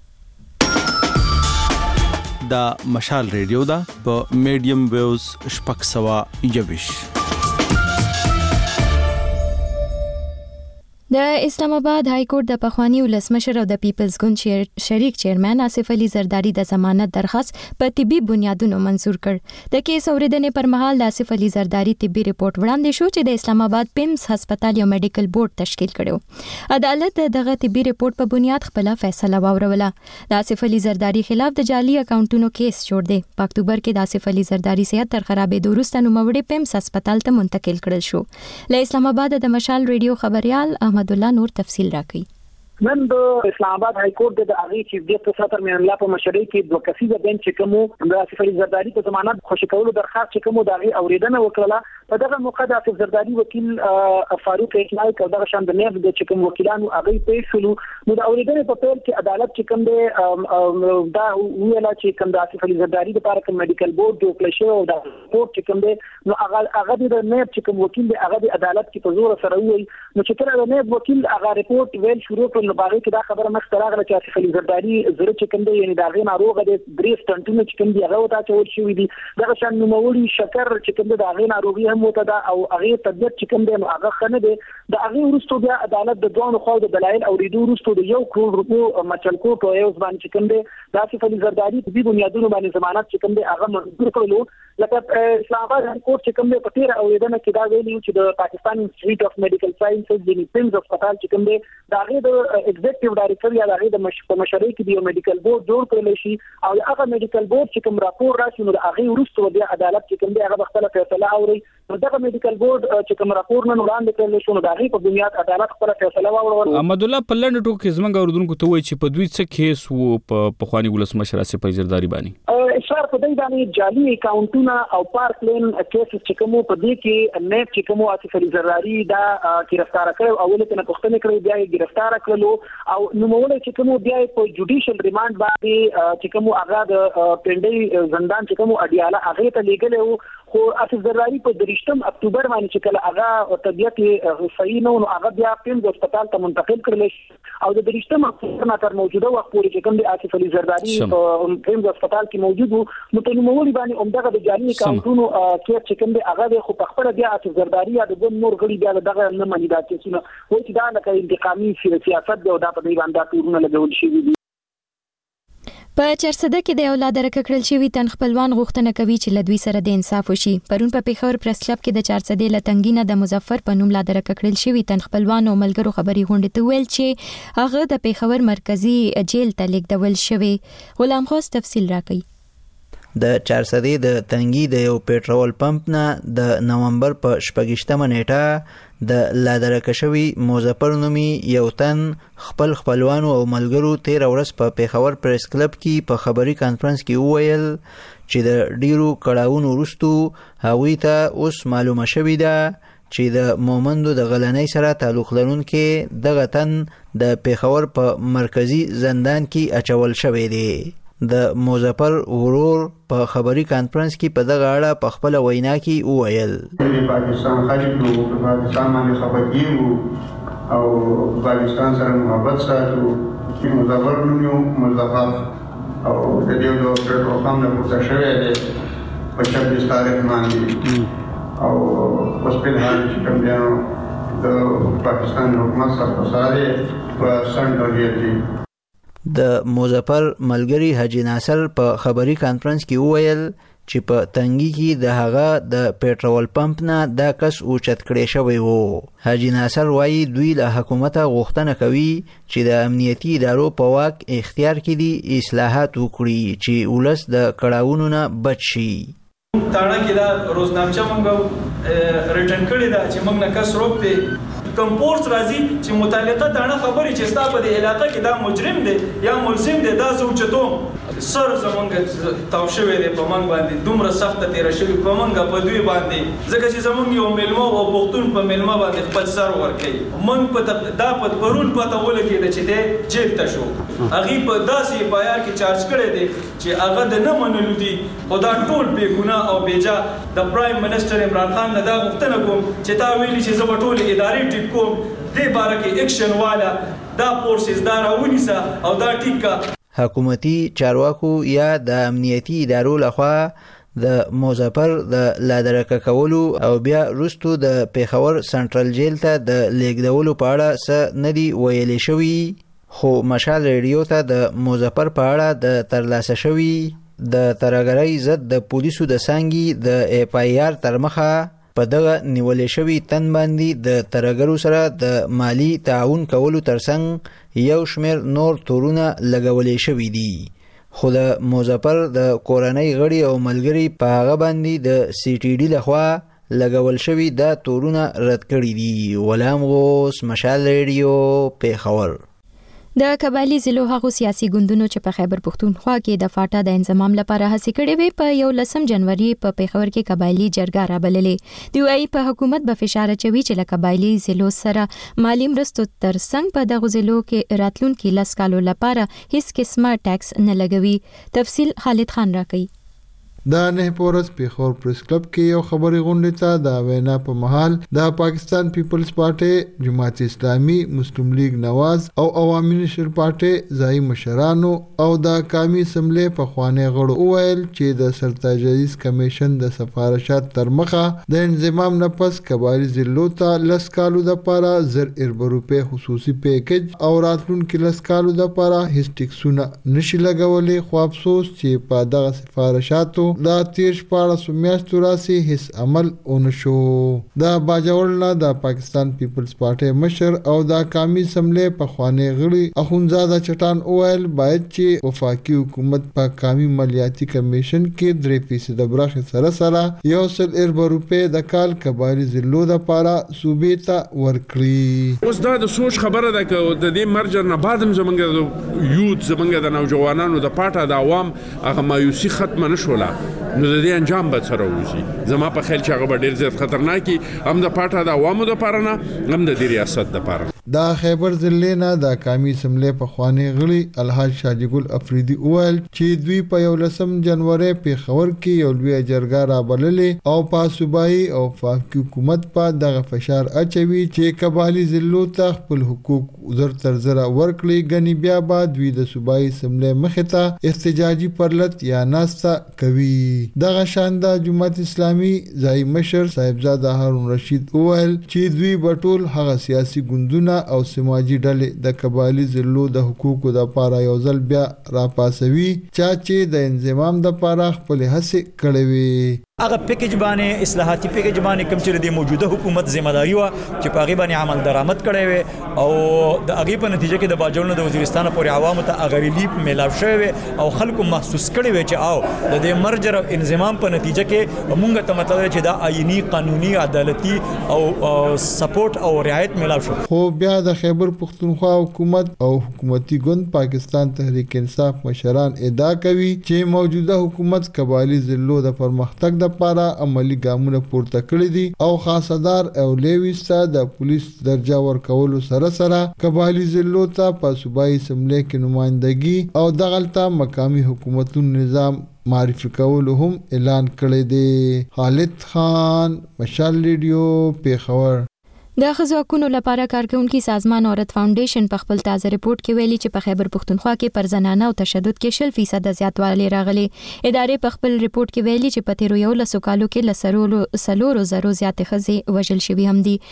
Speaker 13: دا مشال ریډیو دا په میډیم ویوز 621.
Speaker 1: د اسلام آباد های کورټ د پخوانی ولسمشر او د پیپلز ګوند شریک چیرمن آصف علي زرداری د ضمانت درخواست په طبي بنیادونو منزور کړ. د کیس اوریدنې پر مهال د آصف علي زرداری طبي ریپورت وړاندې شو چې د اسلام آباد پیمز هسپتال یو میډیکل بورډ تشکیل کړو. عدالت دغه طبي ریپورت په بنیاد خپل فیصله واوروله. د آصف علي زرداری خلاف د جعلي اکاونټونو کیس جوړ دی. په اکتوبر کې د آصف علي زرداری صحت تر خرابېدو وروسته نوموړی پیمز هسپتال ته منتقل کړل شو. له اسلام آباد د مشال ریډیو خبريال الله نور تفصیل راکړي.
Speaker 14: نن د اسلام آباد های کورټ د هغه چیف جسټس ساتر مین الله په مشرۍ کې دوه کسیزه بنچ چې کوم د آصف علي زرداری په ضمانت خوشی کولو درخواست چې کوم د هغه اوریدنه وکړه. په دغه موقع د آصف زرداری وکیل فاروق اکمال او دغه شان د نیب د چې کوم وکیلانو هغه پیښ شول. نو د اوریدنې په پیل کې عدالت چې کوم د دا ویلا چې کوم د آصف علي زرداری لپاره کوم میډیکل بورډ جوړ کړی شو او د ریپورت چې کوم نو هغه د نیب چې کوم وکیل د هغه د عدالت کې په زور سره وایي. نو چې کله د نیب وکیل هغه ریپورت ویل شروع کړ نو باغې کې دا خبره مخ ته راغله چې آصف علي زرداری زړه چې کوم دی یعنی دا غي ناروغه د درې سټنټونه چې کوم دی هغه وتا چول شوې دي دا شان نوموړي شکر چې کوم دی دا غي ناروغي هم وته دا او هغه طبيعت چې کوم دی نو هغه خنه دی دا هغه ورستو بیا عدالت د دوه خو د دلایل او ریډو ورستو د 1 کروڑ روپیو مچلکو ټو یو ځوان چې کوم دی دا آصف علي زرداری په دې بنیادونو باندې ضمانت چې کوم دی هغه منظور کړلو لکه اسلام آباد کورټ چې کوم دی په تیر اوریدنه کې دا ویلي چې د پاکستان انسټیټیوټ اف میډیکل ساينسز د پینز هسپتال چې کوم دی دا غي د ایگزیکټیو ډایریکټر یا دا غي د مشورې کې دی میډیکل بورډ جوړ کړل شي او هغه میډیکل بورډ چې کوم راپور راشي نو هغه ورستو بیا عدالت چې کوم دی هغه خپل فیصله اوري نو دا میډیکل بورډ چې کوم راپور نه وړاندې کړل شو نو دا غي په بنیاد عدالت خپل فیصله واورول.
Speaker 15: احمد الله پلند ټوک زمنګ اوردونکو ته وایي چې په دوی څه کیس وو په خواني ولسمشر آصف علي زرداری باندې
Speaker 14: اشاره په دې باندې جعلي اکاونټونه او پارک لین کیس چې کوم په دې کې نیټ چې کوم آصف علي زرداری دا گرفتار کړو اول ته نه پښتنه کړو بیا یې گرفتار کړلو او نوموړی چې کوم بیا په جوډیشل ریماند باندې چې کوم هغه د پنډي زندان چې کوم اډیاله هغه ته لیږل خو آصف زرداری په 23 اکتوبر باندې چې کله هغه طبيعت صحیح نه نو هغه بیا پینز هسپتال ته منتقل کړل او د 23 اکتوبر نه تر موجوده وخت پورې چې کوم د آصف علي زرداری په پینز هسپتال کې موجود وو نو په نوموړي باندې عمدغه د جعلي اکاونټونو کې چې کوم د هغه خو په خپل بیا آصف زرداری یا د نور غړي بیا دغه نه منی دا چې نو وایي چې دا لکه انتقامي سیاست دی او دا په دې باندې تورونه لګول شي دي.
Speaker 1: په چرسده کې د اولاد راکړل شوی تن خپلوان غوښتنه کوي چې لدوی سره د انصاف وشي. پرون په پیښور پریس کلب کې د چرسده لتنګینه د مظفر په نوم لادر راکړل شوی تن خپلوان او ملګرو خبري غونډه ته ویل چې هغه د پیښور مرکزی جیل ته لیږدول شوی. غلام خاص تفصیل راکړي.
Speaker 16: د چارسدې د تنګي د یو پېټرول پمپ نه د نومبر په 28مه نیټه د لادرکه شوی مظفر نومي یو تن خپل خپلوانو او ملګرو 13 ورځ په پیښور پریس کلب کې په خبري کانفرنس کې وویل چې د ډیرو کړهونو وروسته هغوی ته اوس معلومه شوې ده چې د مومندو د غلنۍ سره تعلق لرونکي دغه تن د پیښور په مرکزی زندان کې اچول شوی دی. د مظفر ورور په خبري کانفرنس کې په دغه اړه په خپل وینا کې وویل
Speaker 17: چې پاکستان خلک نو په پاکستان باندې خبرګي او پاکستان سره محبت ساتو چې مظفر نو مظفر او د دې د پروګرام نه پورته شوی دی په 26 تاریخ باندې او اوس په حال چې کوم دی د پاکستان حکومت سره په سنټرل جیل کې
Speaker 16: د مظفر ملګری حاجی ناصر په خبري کانفرنس کې وویل چې په تنګي کې د هغه د پېټرول پمپ نه دا کس اوچت کړی شوی وو. حاجی ناصر وایي دوی له حکومته غوښتنه کوي چې د امنیتي ادارو په واک اختیار کې دي اصلاحات وکړي چې ولس د کړهونو نه بچ شي.
Speaker 6: تاړه کې دا روزنامچه مونږ ریټن کړی دا چې موږ نه کس روکته کمپورټ راځي چې متعلقه دانه خبرې چې ستا په دې علاقې کې دا مجرم دی یا ملزم دی دا سوچته سر زمونږ تاو شوی دی په موږ باندې دومره سخته تیره شوې په موږ په دوی باندې ځکه چې زمونږ یو میلمه او پښتون په میلمه باندې خپل سر ورکوي موږ په دا په پرون پته ولګېده چې دی جیل ته شو هغې په داسې پایار کې چارج کړی دی چې هغه د نه منلو دي خو دا ټول بې ګناه او بېجا د پرایم منسټر عمران خان نه دا غوښتنه کوم چې تا ویلي چې زه به ټولې ادارې کوم دې باره کې اکشن والا دا فورسز دا راونیسه او دا ټیکا.
Speaker 16: حکومتي چارواکو یا د امنیتي ادارو لخوا د مظفر د لادرکه کولو او بیا وروسته د پیښور سنټرل جیل ته د لیږدولو په اړه څه نه دي ویلي شوي خو مشال ریډیو ته د مظفر په اړه د ترلاسه شوي د ترهګرۍ ضد د پولیسو د څانګې د اف آی آر تر مخه په دغه نیولې شوي تن باندې د ترهګرو سره د مالی تعاون کولو ترڅنګ یو شمېر نور تورونه لګولې شوي دي خو د مظفر د کورنۍ غړي او ملګري په هغه باندې د سی ټي ډي لخوا لګول شوي دا تورونه رد کړي دي. غلام غوث مشال ریډیو پیښور.
Speaker 1: د قبایلی ضلعو هغو سیاسي ګوندونو چې په خیبر پښتونخوا کې د فاټا د انضمام لپاره هڅې کړې وې په 11 جنوري په پیښور کې قبایلی جرګه رابللې. دوی وايي په حکومت به فشار اچوي چې له قبایلی ضلعو سره مالی مرستو ترڅنګ په دغو ضلعو کې راتلونکي 10 کالو لپاره هیڅ قسمه ټیکس نه لګوي. تفصیل خالد خان راکوي.
Speaker 18: د 9 پورس پیښور پریس کلب کې یو خبري غونډه ته د وینا په محل د پاکستان پیپلز پارټي، جماعت اسلامي، مسلم لیگ نواز او عوامي نشر پارټي ځای مشرانو او د قومي اسمبلی په خوانه غړو وویل چې د سرتاجریز کمیشن د سفارشات تر مخه د انضمام نه پس قبایلی ضلعو ته 10 کالو د پاره 1000 روپے خصوصي پیکج او راتلونکي 10 کالو د پاره هیڅ ټیکسونه نشي لګولې. خو افسوس چې په دغه سفارشاتو د 14 میاشتو راسي هیڅ عمل ونشو. د باجوړ د پاکستان پیپلز پارټي مشر او د قومي اسمبلی په خوانه غړي اخونزاده چټان اویل باید چې وفاقي حکومت په قومي مالیاتي کمیشن کې 3% برخه سره 100 روپے د کال قبایلی ضلعو د پاره صوبې ته ورکړي.
Speaker 4: اوس دا د سوچ خبره ده چې د دې مرجر نه بعد هم زمونږ یوت زمونږ د نوجوانانو د پاټه د عوام هغه مایوسی ختم نشوله، نو د دې انجام به سره وځي. زما په خیال چې هغه ډیر زیات خطرناکي هم د پاټه د عوامو د پاره نه هم د ریاست د پاره.
Speaker 18: د خیبر ضلع نه د قومي اسمبلی په خوانه غړي الحاج شاجګل افریدي اویل چې دوی په 11 جنوري پیښور کې یو لوی جرګه رابللې او په صوبایي او وفاقي حکومت په دغه فشار اچوي چې قبایلی ضلعو ته خپل حقوق زر تر زر ورکړي. غنی بیا بعد دوی د صوبایي اسمبلی مخه ته احتجاجي پرلط یا ناستا کوي. دغه شاندا جماعت اسلامي ځای مشر صاحبزاده هارون رشید اویل چې دوی بټول هغه سیاسي ګوندونه او سماجی ډلې د قبایلی ضلعو د حقوقو د پاره یو ځل بیا را پاسوي چې د انضمام د پاره خپل هڅه کړې وي.
Speaker 19: هغه پیکج باندې اصلاحاتي پیکج باندې کوم چې د موجوده حکومت ذمہداري و چې په هغه باندې عمل درآمد کړي وي او د هغه په نتیجه کې د باجوړ د وزیرستان پورې عوامو ته هغه ریلیف میلاو شوی او خلکو محسوس کړي وي چې او د دې مرجر او انضمام په نتیجه کې موږ ته مطلب چې دا آئینی قانوني عدالتي او سپورټ او رعایت میلاو شو.
Speaker 18: خو بیا د خیبر پختونخوا حکومت او حکومتي ګوند پاکستان تحریک انصاف مشران ادعا کوي چې موجوده حکومت قبایلی ضلعو د پرمختګ د لپاره عملی ګامونه پورته کړی دي او خاصدار او لیویستا د پولیس درجه ورکولو سره قبایلی ضلعو ته په صوبایي اسمبلی کې نمائندګي او دغلطه مقامی حکومتونو نظام معرفي کولو هم اعلان کړی دی. خالد خان، مشال ریډیو، پیښور.
Speaker 1: د ښځو حقوقو لپاره کارکونکو سازمان عورت فاونډیشن په خپل تازه ریپورت کې ویلي چې په خیبر پختونخوا کې پر زنانه او تشدد کې 0% زیاتوالی راغلی. ادارې په خپل ریپورت کې ویلي چې په تیرو 11 کالو کې لسرو زرو زیات ښځې وژل شوي هم دي.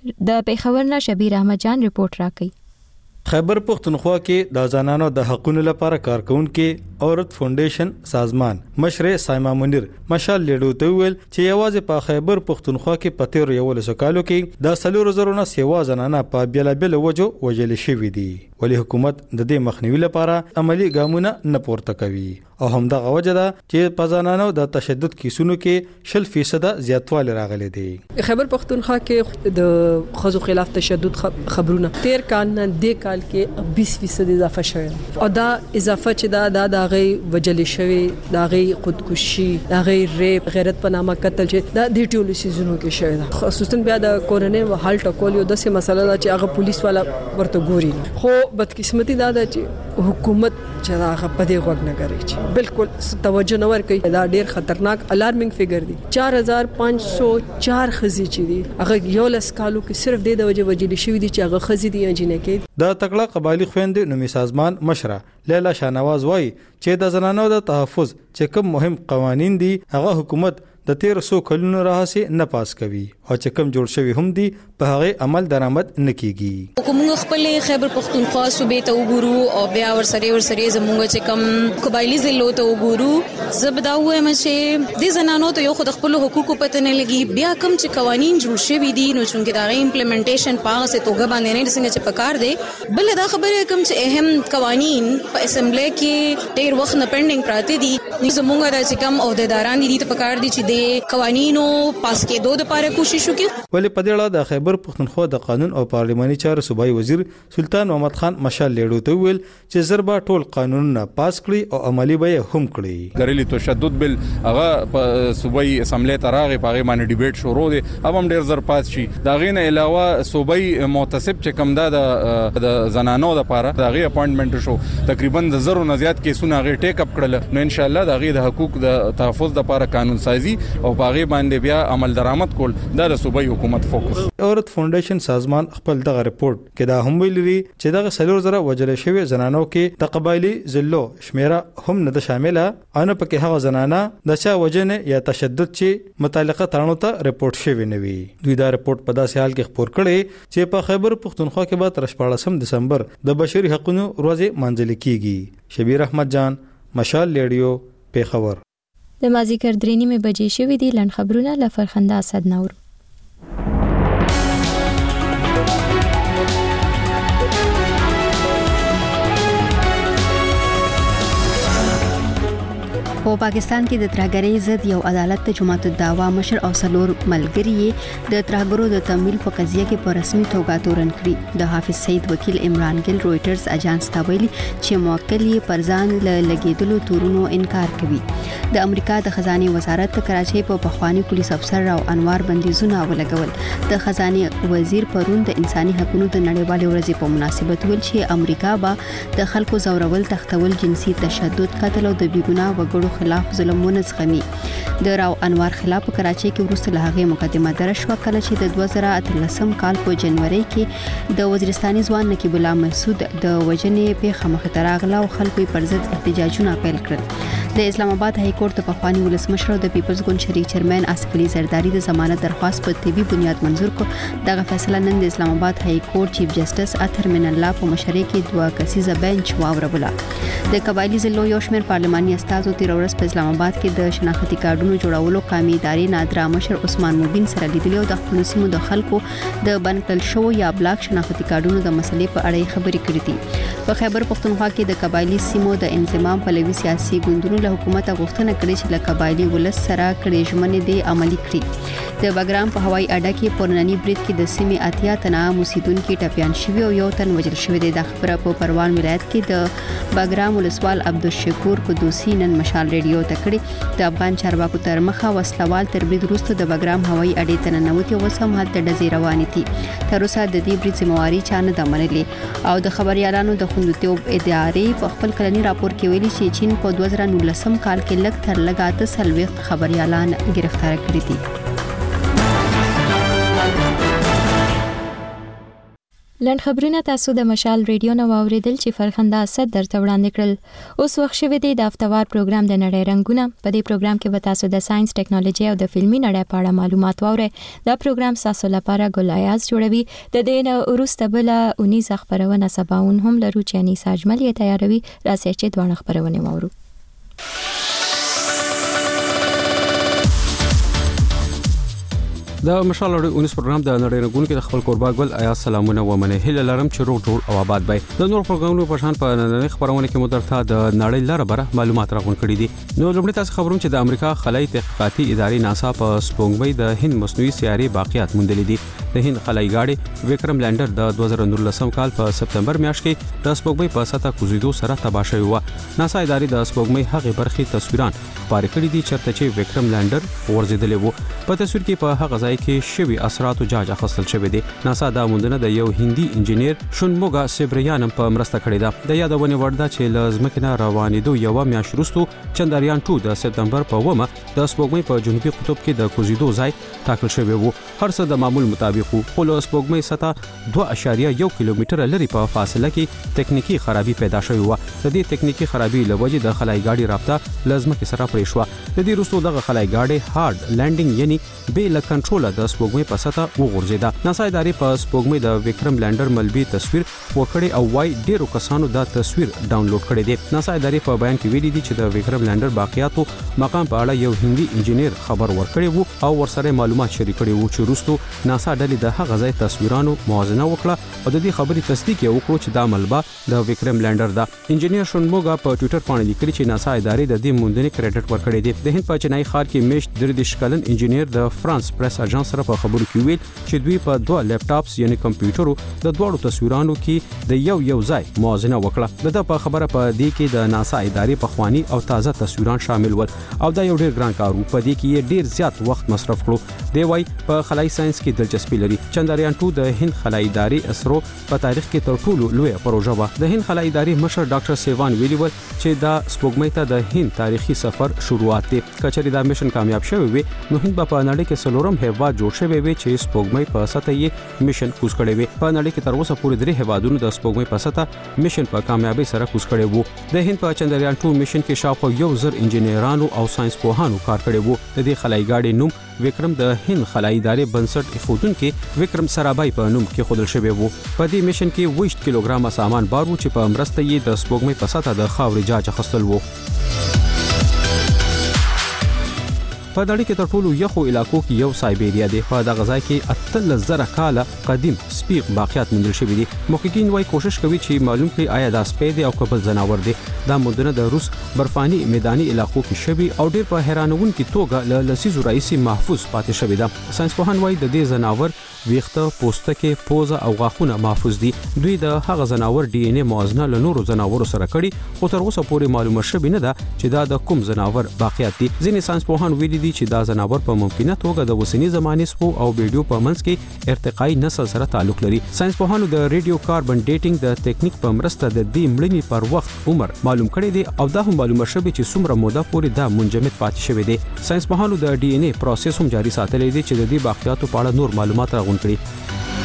Speaker 1: د پیښور نه شبیر احمد جان ریپورت راکړي.
Speaker 20: خیبر پختونخوا کې د زنانو د حقوقو لپاره کارکونکو عورت فاونډیشن سازمان مشر سایما منیر مشال لیډو ته ویل چې یوازې په خیبر پختونخوا کې په تیر 11 کالو کې د 4,000 نه سیوا زنانه په بیلابل وجو وژل شوي دي، ولی حکومت د دې مخنیوي لپاره عملی ګامونه نه پورته کوي او همدغه وجه ده چې په زنانو د تشدد کیسونو کې 0% زیاتوالی راغلی دی.
Speaker 21: خیبر پختونخوا کې د ښځو خلاف تشدد خبرونه تیر کال نه د کال کې 20% اضافه شوه او دا اضافه چې دا غي وجل شوی، دا غي خودکشي، دا غي ریپ، غیرت په نامه قتل چې دا د ټولو سيزونو کې شوی ده. خصوصا بیا د کورنۍ و حل ټکول یو داسې مسله ده چې هغه پولیس والا ورته ګوري. خو بدقسمتي دا ده چې حکومت چې هغه په دې غوږ نه کوي، چې بالکل توجه نه ورکوي. دا ډیر خطرناک الارمینګ فیګر دی. 4504 خزي چې دي هغه یو لس کالو کې صرف د وجه وجل شوی دي چې هغه خزي دي انجینه کې.
Speaker 20: د تکړه قبایلی خويندې نومي سازمان مشره لیلا شانواز وایي چې د زنانو د تحفظ چې کوم مهم قوانین دي هغه حکومت د 1300 کلونو راهسي نه پاس کوي او چې کوم جوړ شوی هم دي په هغه عمل درآمد نه کیږي.
Speaker 22: کومه خپل خیبر پختونخوا صوبې ته وګورو او بیا ورسره زموږ چې کوم قبایلی ضلعو ته وګورو، زبدا وایم چې د زنانو ته یو خود خپل حقوقو پته نه لګي. بیا کوم چې قوانین جوړ شوی دي نو چې دا غي امپلیمنټیشن پاغه سه توګه باندې نه څنګه چې پکار دی. بل دا خبره کوم چې اهم قوانین په اسمبلی کې ډیر وخت نه پینډینګ پراته دي. زموږ د چې کوم عہدیداران دي ته پکار دي چې دې قوانینو پاس کېدو لپاره کوشش وکړي.
Speaker 20: ولې په دې اړه د خیبر پختونخوا د قانون او پارلماني چارو صوبایي وزیر سلطان محمد خان مشال لیډو ته ویل چې زربا ټول قانونونه پاس کړي او عملی به هم کړي.
Speaker 2: غریلی تشدد بل هغه په صوبایي اسمبلی ته راغی، په هغه باندې ډیبیټ شروع دي، هم ډیر زر پاس شي. دا غینه علاوه صوبایي متصب چې کوم د زنانو لپاره دا غي اپاینټمنټ شو، تقریبا د زرو نه زیات کیسونه غي ټیک اپ کړل. نو ان شاء الله دا غي د حقوق د تحفظ لپاره قانون سازي او په هغه باندې بیا عمل درآمد کول دا د صوبایي حکومت فوکس.
Speaker 20: عورت فاونډیشن سازمان خپل دغه ریپورت کې دا هم ویلي چې دغه سلور زره وجل شوی زنانو کې د قبایلی ذلو شمیره هم نه شامله، ان پکې هغه زنانه د چا وجنه یا تشدد چې متعلقه تړونو ته ریپورت شوی نه وي. دوی دا ریپورت په داسې حال کې خبر کړي چې په خیبر پختونخوا کې به تر 14 دسمبر د بشري حقوقو ورځ منځل کیږي. شبیر احمد جان، مشال ریډیو، پیښور.
Speaker 1: د مازیګر 3:30 بجې شوې دي. لن خبرونه لفرخنده اسد نور.
Speaker 3: په پاکستان کې د ترهګرۍ ضد یو عدالت ته جماعت الدعوا مشر او سلور ملګری د ترهګرو د تمویل په قضیه کې په رسمي توګه تورن کړی. د حافظ سعید وکیل عمران ګل رويټرز اجانس ته ویلي چې موکل یې پر ځان لګیدلو تورونو انکار کوي. د امریکا د خزانه وزارت کراچۍ په پخوانی پولیس افسر راو انوار بندیزونه ولګول. د خزانه وزیر پرون د انساني حقوقو د نړیوالې ورځې په مناسبت ویل چې امریکا به د خلکو زورول، تختول، جنسي تشدد، قتل او د بیګناه وګړو خلاف ظلمونه زغمي. د راو انوار خلاف په کراچۍ کې وروسته له هغه مقدمه درج شو کله چې د 2013 کال په جنوري کې د وزیرستاني ځوان نقیب الله مسعود د وجنې په مخ ته راغله او خلکو پر ضد احتجاجونه پیل کړل. د اسلام آباد های کورټ په خواني ولسمشر او د پیپلز ګوند شریک چیرمن آصف علي زرداری د ضمانت درخواست په طبي بنیاد منزور کړ. دغه فیصله نن د اسلام آباد های کورټ چیف جسټس اطهر من الله په مشرۍ کې دوه کسیزه بنچ واوروله. د قبایلی ضلعو یو شمېر پارلماني استازو تیر ورځ په اسلام آباد کې د شناختی کارډونو جوړولو قومي ادارې نادرا مشر عثمان مبین سره لیدلي او د خپل سیمو د خلکو د بنکل شو یا بلاک شناختی کارډونو د مسلې په اړه خبرې کړې دي. په خیبر پختونخوا کې د قبایلی سیمو د انضمام پلوي سیاسي ګوندونو له حکومت غوښتنه کړې چې له قبایلی ولس سره کړې ژمنې دي عملي کړي. د بګرام په هوایي اډه کې پورننی برید کې د سیمې اتیا تنه موسیدونکو ټپيان شوی او یو تن وژل شوی دی. د خبره په پروان ولایت کې د بګرام ولسوال عبدالشکور قدوسی نن مشال ریډیو ته کړي. د افغان چارواکو تر مخه وسلوال تر برید وروسته د بګرام هوایي اډې ته ننوتي او سم هلته ډزې روانې دي. تر اوسه د دې برید ذمہواری چا نه ده منلې او د خبريالانو د خوندیتوب ادارې په خپل کلني راپور کې ویلي چې چین په 2019 کال کې لږ تر لږه 30 خبريالان گرفتار کړي دي.
Speaker 1: لند خبرونه تاسو د مشال ریډیو نو اوریدل چې فرخنده اسد درته وړاندې کړل. اوس وخت شوه دی د هفتوار پروګرام د نړۍ رنگونه. په دې پروګرام کې به تاسو د ساينس، ټیکنالوژي او د فلمي نړۍ په اړه معلومات واورئ. دا پروګرام تاسو لپاره ګل ایاز جوړوي. د دې نه وروسته بل 19 خبرونه سباون هم لرو چې اني ساجمل یې تیاروي. راځي چې دوه خبرونه واورو.
Speaker 23: د مشال اړه 19 پروګرام د نړۍ رنگونو کې د خپل قربا ګل آیا سلامونه و منه هله لرم چې روغ جوړ او آباد وي. د نور پروګرامونو په شان په نړۍ خبرونه کې مدرته د نړۍ لاره بره معلومات راغون کړي دي. نو لومړی تاسو خبرونه چې د امریکا خلای تحقیقاتي ادارې ناسا په سپوږمۍ د هند مصنوعي سیارې باقیات موندلې دي. د هند خلای ګاډي وکرم لینډر د 2019 کال په سپتمبر میاشت کې د سپوږمۍ په سطح کوزیدو سره تباه شوی و. ناسا ادارې د سپوږمۍ هغه برخې تصویران خبرې کړې دي چې وکرم لینډر ورزيدلې وو. په تصویر کې په هغه ځای کې شوی اثرات او جاج اخیستل شوی دی. ناسا دا موندنه د یو هندي انجینیر شونموګا سیبریانم په مرسته کړې ده. د یادونه ورده چې لازمکنه روانېدو یو میاشت وروسته چندریان 2 د سپتمبر په 1 د سپوږمۍ په جنوبي قطب کې د کوزیدو ځای ټاکل شوی وو. هر څه د معمول مطابق وو. خو له سپوږمۍ سطح 2.1 کیلومتر لري په فاصله کې تکنیکی خرابي پیدا شوی و. د دې تکنیکی خرابي لوجه د خلای ګاډي رابطه لازمکه سره پرې شو. د دې وروسته دغه خلای ګاډي هارد لینډینګ یعنی به له کنټرول د سپوږمۍ په سطح وغورځیدا. ناسا ادارې په سپوږمۍ د وکرم لینډر ملبي تصویر وکړي او وايي ډیرو کسانو دا تصویر ډاونلوډ کړی دی. ناسا ادارې په بیان کې ویلي دي چې د وکرم لینډر باقیاتو مقام په اړه یو هندي انجینیر خبر ورکړی وو او ورسره معلومات شریک کړي وو چې وروسته ناسا ډلې د هغه ځای تصویرانو موازنه وکړه او د دې خبرې تصدیق وکړو چې دا ملبه د وکرم لینډر دا. انجینیر شونموګا په ټوئیټر باندې لیکلي چې ناسا ادارې د دې موندنې کریډټ اپډیټ ورکړی دی. د هند په چنای ښار کې میشت 33 کلن انجینیر د فرانس پریس اژانس سره په خبرو کې ویل چې دوی په دوه لپټاپس یعنی کمپیوټرو د دوړو تصویرانو کې د یو ځای موازنه وکړه. د په خبره په دې کې د ناسا ادارې په خواني او تازه تصویران شامل ول او دا یو ډیر ګران کار و. په دې کې ډیر زیات وخت مصرف کړو. دی وايي په خلای ساينس کې دلچسپي لري. چندریان 2 د هند خلای ادارې اسرو په تاریخ کې تر ټولو لوی پروژه و. د هند خلای ادارې مشر ډاکټر سیوان ویلی ول چې دا سپوږمۍ ته د هند تاریخي سفر شروعات دی. کچري دا میشن کامیاب شوی وي نو هند په نړۍ کې څلورم هیواد جوړ شوی وي چې سپوږمۍ په سطح یې میشن کوز کړی وي. په نړۍ کې تر اوسه پورې 3 هیوادونو د سپوږمۍ په سطح میشن په کامیابی سره کوز کړی وو. د هند په چندریان 2 میشن کې شاوخوا 1000 انجینرانو او ساينس پوهانو کار کړی وو. د دې خلای ګاډي نوم وکرم د هند خلای ادارې بنسټ ایښودونکي وکرم سرابای په نوم کې خودل شوی وو. په دې میشن کې 20 کیلوګرام سامان بار وو چې په مرسته یې د سپوږمۍ په سطح د خاورې جاج اخیستل وو. په نړۍ کې تر ټولو یخو علاقو کې یو سایبیریا دی. په دغه ځای کې 18,000 کاله قدیم سپیغ باقیات موندل شوي دي. محققین وايي کوشش کوي چې معلوم کړي آیا دا سپی دی او کبل ځناور دی. دا موندنه د روس برفاني میداني علاقو کې شوي او ډیر په حیرانونکي توګه له لسیزو راځي محفوظ پاتې شوی ده. ساينس پوهان وايي د دې ځناور ویښته، پوستکي، پوزه او غاښونه محفوظ دي. دوی د هغه ځناور ډي ان اے موازنه له نورو ځناورو سره کړي خو تر اوسه پورې معلومه شوې نه ده چې دا د کوم ځناور باقیات دي. ځینې ساينس پوهان ویلي دي چې دا ځناور په ممکنه توګه د اوسنۍ زمانې سپو او ویډیو په منځ کې ارتقایي نسل سره تعلق لري. ساينس پوهانو د ریډیو کاربن ډیټینګ د ټیکنیک په مرسته د دې مړینې پر وخت عمر معلوم کړی دی او دا هم معلومه شوې چې څومره موده پورې دا منجمد پاتې شوی دی. ساينس پوهانو د ډي ان اے پروسس هم جاري ساتلی دی چې د دې باقیاتو په اړه نور معلومات راغونډ کړي.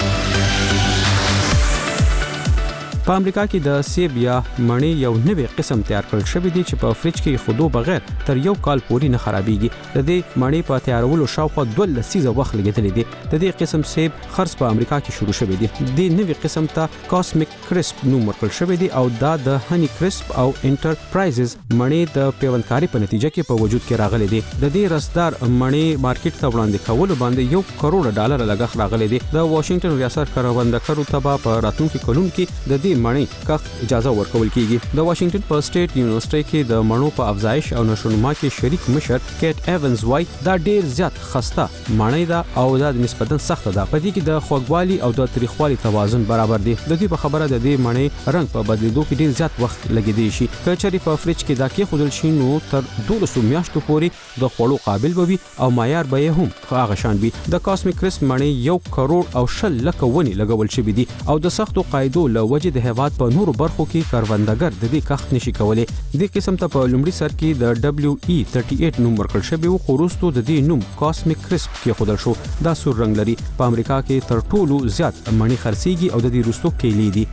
Speaker 23: په امریکا کې د سیب یا مڼې یو نوې قسم تیار کړل شوی دی چې په فریج کې خودو بغیر تر یو کال پورې نه خرابېږي. د دې مڼې په تیارولو شاوخوا 12 لسیزه وخت لګیدلی دی. د دې قسم سیب خرڅ په امریکا کې شروع شوی دی. د نوې قسم ته کاسمیک کرسپ نوم ورکړل شوی دی او دا د هنی کرسپ او انټرپرایزز مڼې د پیوندکاری په نتیجه کې په وجود کې راغلي دي. د دې رسدار مڼې مارکیټ ته وړاندې کولو باندې $1 کروڑ لګښت راغلی دی. د واشنگټن ریاست کروندګرو ته په راتلونکي کلونو کې د دې مڼې کښت اجازه ورکول کیږي. د واشنگټن په سټیټ یونیورسيټي کې د مڼو په افزایش او نشونما کې شریک مشر کیټ ایونز وای دا ډیر زیات خسته مڼې ده او دا نسبتا سخته ده. په دې کې د خوږوالي او د تریخوالي توازن برابر دی. د دې په خبره د دې مڼې رنګ په بدلیدو کې ډیر زیات وخت لګیدي شي. که چېرې په فریج کې دا کې خودل شي نو تر 12 میاشتو پورې د خوړو قابل وي او معیار به هم هغه شان وي. د کاسمیک کرسپ مڼې 1 کروڑ او 60 لک ونی لګول شوی دي او د سختو قاعدو له وجې د هیواد په نورو برخو کې کروندګر د دې کښت نشي کولای. د قسم ته په لومړي سر کې د WE38 نوم ورکړل شوی او خروستو د دې نوم کاسمیک کرسپ کې خودل شو. دا سور رنگ لري. په امریکا کې تر ټولو زیات مڼې خرڅيږي او د دې روستو کېلې دي.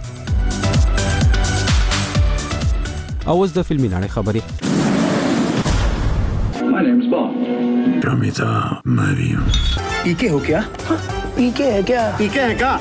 Speaker 23: اوس د فلمي نړۍ خبرې.
Speaker 5: My name's Bond. Ramita Mario. ¿Y qué ho kya? ¿Y qué है क्या? ¿Y qué है क्या?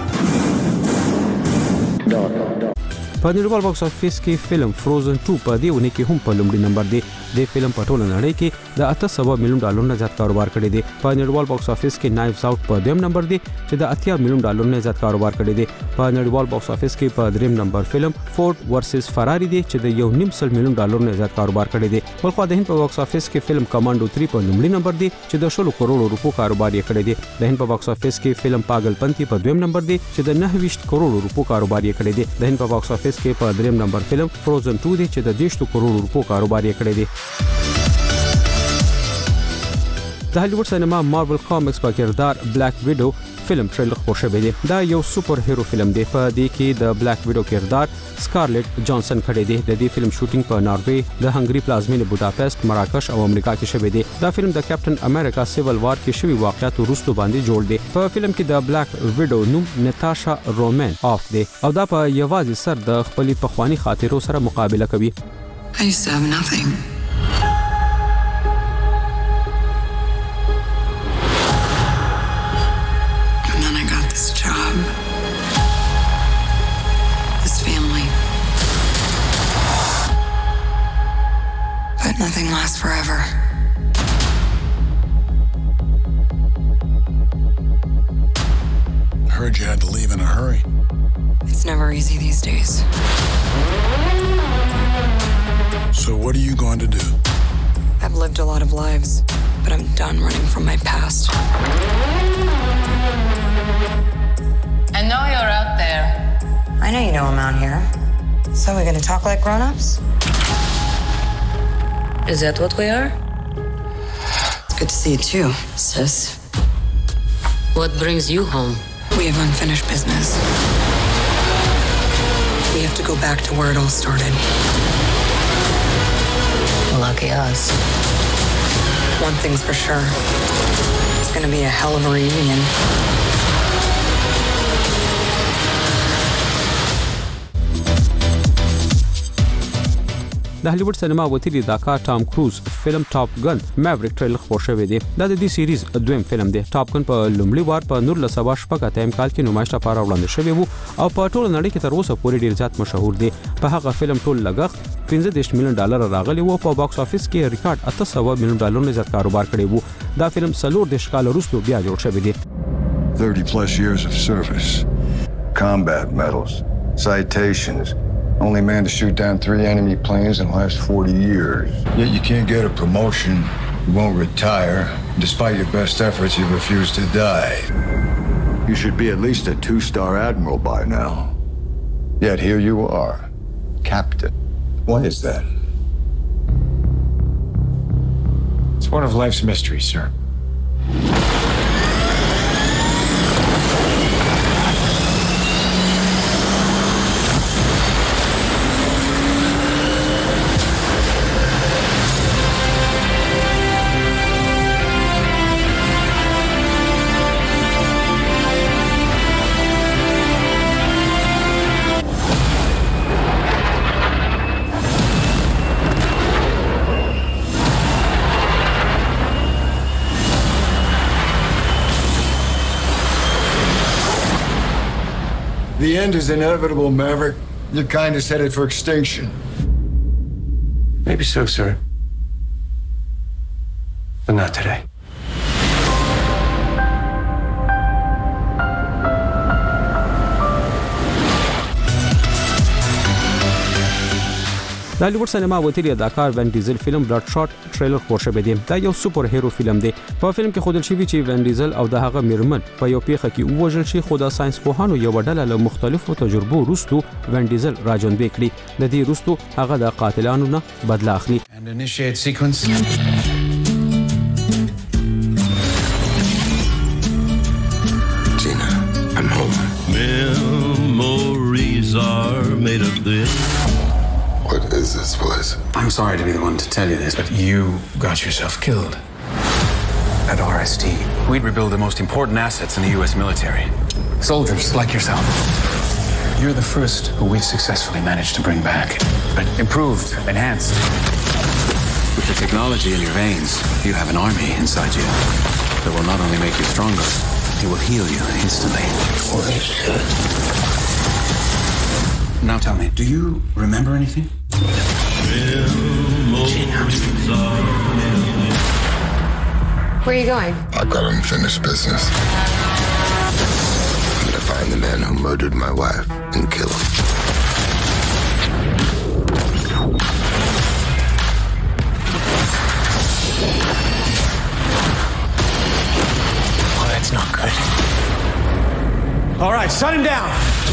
Speaker 23: په نړیوال باکس افیس کې فلم فروزن 2 په دې ونه کې هم په لومړي نمبر دی. د فلم په ټوله نړۍ کې د $800 میلیون نه زیات کاروبار کړی دی. په نړیوال باکس افیس کې نایفز آوټ په دویم نمبر دی چې د $80 میلیون نه زیات کاروبار کړی دی. په نړیوال باکس افیس کې په دریم نمبر فلم فورد ورسز فراری دی چې د $1.5 میلیون نه زیات کاروبار کړی دی. بلخو د هند په باکس افیس کې فلم کمانډو 3 په لومړي نمبر دی چې د 100 کروڑ روپو کاروبار یې کړی دی. د هند په باکس افیس کې فلم پاگلپنتی په دویم نمبر دی چې د 29 کروڑ روپو کاروبار یې کړی دی. د هند په باکس افیس کې په دریم نمبر فلم فروزن 2 دی چې د 10 کروڑ روپو کاروبار یې کړی دی. د هالیوډ سینما مارول کامکس په کردار بلیک ویډو فلم ټریلر خپور شوی دی. دا یو سپر هیرو فلم دی. په دې کې د بلیک ویډو کردار سکارلټ جانسن کړی دی. د دې فلم شوټینګ په ناروې، د هنګری پلازمینې بوداپست، مراکش او امریکا کې شوی دی. دا فلم د کیپټن امریکا سیول وار کې شوی واقعیت وروسته باندې جوړ دی. په فلم کې د بلیک ویډو نوم نتاشا رومن آف دی او دا په یوازې سر د خپل پخوانی خاطرو سره مقابله کوي.
Speaker 5: I used to have nothing. And then I got this job. This family. But nothing lasts forever.
Speaker 7: I heard you had to leave in a hurry.
Speaker 5: It's never easy these days.
Speaker 7: So what are you going to do? I've lived a lot of lives, but I'm done running from my past.
Speaker 8: I know you're out there.
Speaker 7: I know you know I'm out here. So we're gonna talk like grown-ups?
Speaker 8: Is that what we are?
Speaker 7: It's good to see you too, sis.
Speaker 8: What brings you home?
Speaker 7: We have unfinished business. We have to go back to where it all started.
Speaker 8: Lucky us.
Speaker 7: One thing's for sure. It's gonna be a hell of a reunion.
Speaker 23: د هالیوډ سینما وتیری داکا ټام کروز فلم ټاپ ګن میوریک ټریلر خبر شوی دی دا د دې سیریز دویم فلم دی ټاپ ګن په لومړی وار په 1988 کال کې نمایش لپاره وړاندې شوی وو او په ټول نړۍ کې تر اوسه پورې ډیر زیات مشهور دی په هغه فلم ټول لګښت $15 میلیون راغلی وو په باکس افیس کې ریکارډ $800 میلیون نه زیات کاروبار کړی وو دا فلم 40 کال وروسته بیا جوړ شوی دی
Speaker 9: 30 plus years of service combat medals citations Only man to shoot down 3 enemy planes in the last 40 years. Yet you can't get a promotion, you won't retire. Despite your best efforts, you refuse to die. You should be at least a 2-star admiral by now. Yet here you are, captain. Why is that?
Speaker 24: It's one of life's mysteries, sir.
Speaker 9: The end is inevitable, Maverick. Your kind is headed for extinction.
Speaker 24: Maybe so, sir. But not today.
Speaker 23: د هالیوډ سینما وتیری اداکار وین ډیزل فلم بلډ شاټ ټریلر خبر شوی دی دا یو سوپر هیرو فلم دی په فلم کې خودل شوی چې وین ډیزل او د هغه میرمن په یو پیښه کې وژل شي خو د ساينس پوهانو یو ډله له مختلفو تجربو وروسته وین ډیزل راجون بیکلی د دې وروسته هغه د قاتلانو نه بدلا اخلي
Speaker 24: And initiate sequence.
Speaker 9: Gina, I'm home.
Speaker 25: Memories are made of this.
Speaker 9: What is this place?
Speaker 24: I'm sorry to be the one to tell you this, but you got yourself killed at RST. We'd rebuild the most important assets in the U.S. military. Soldiers like yourself. You're the first who we've successfully managed to bring back. But improved, enhanced. With the technology in your veins, you have an army inside you that will not only make you stronger, it will heal you instantly. Now tell me, do you remember anything?
Speaker 7: Where are you going?
Speaker 9: I've got unfinished business. I'm gonna find the man who murdered my wife and kill him.
Speaker 24: Oh, that's not good. All right, shut him down.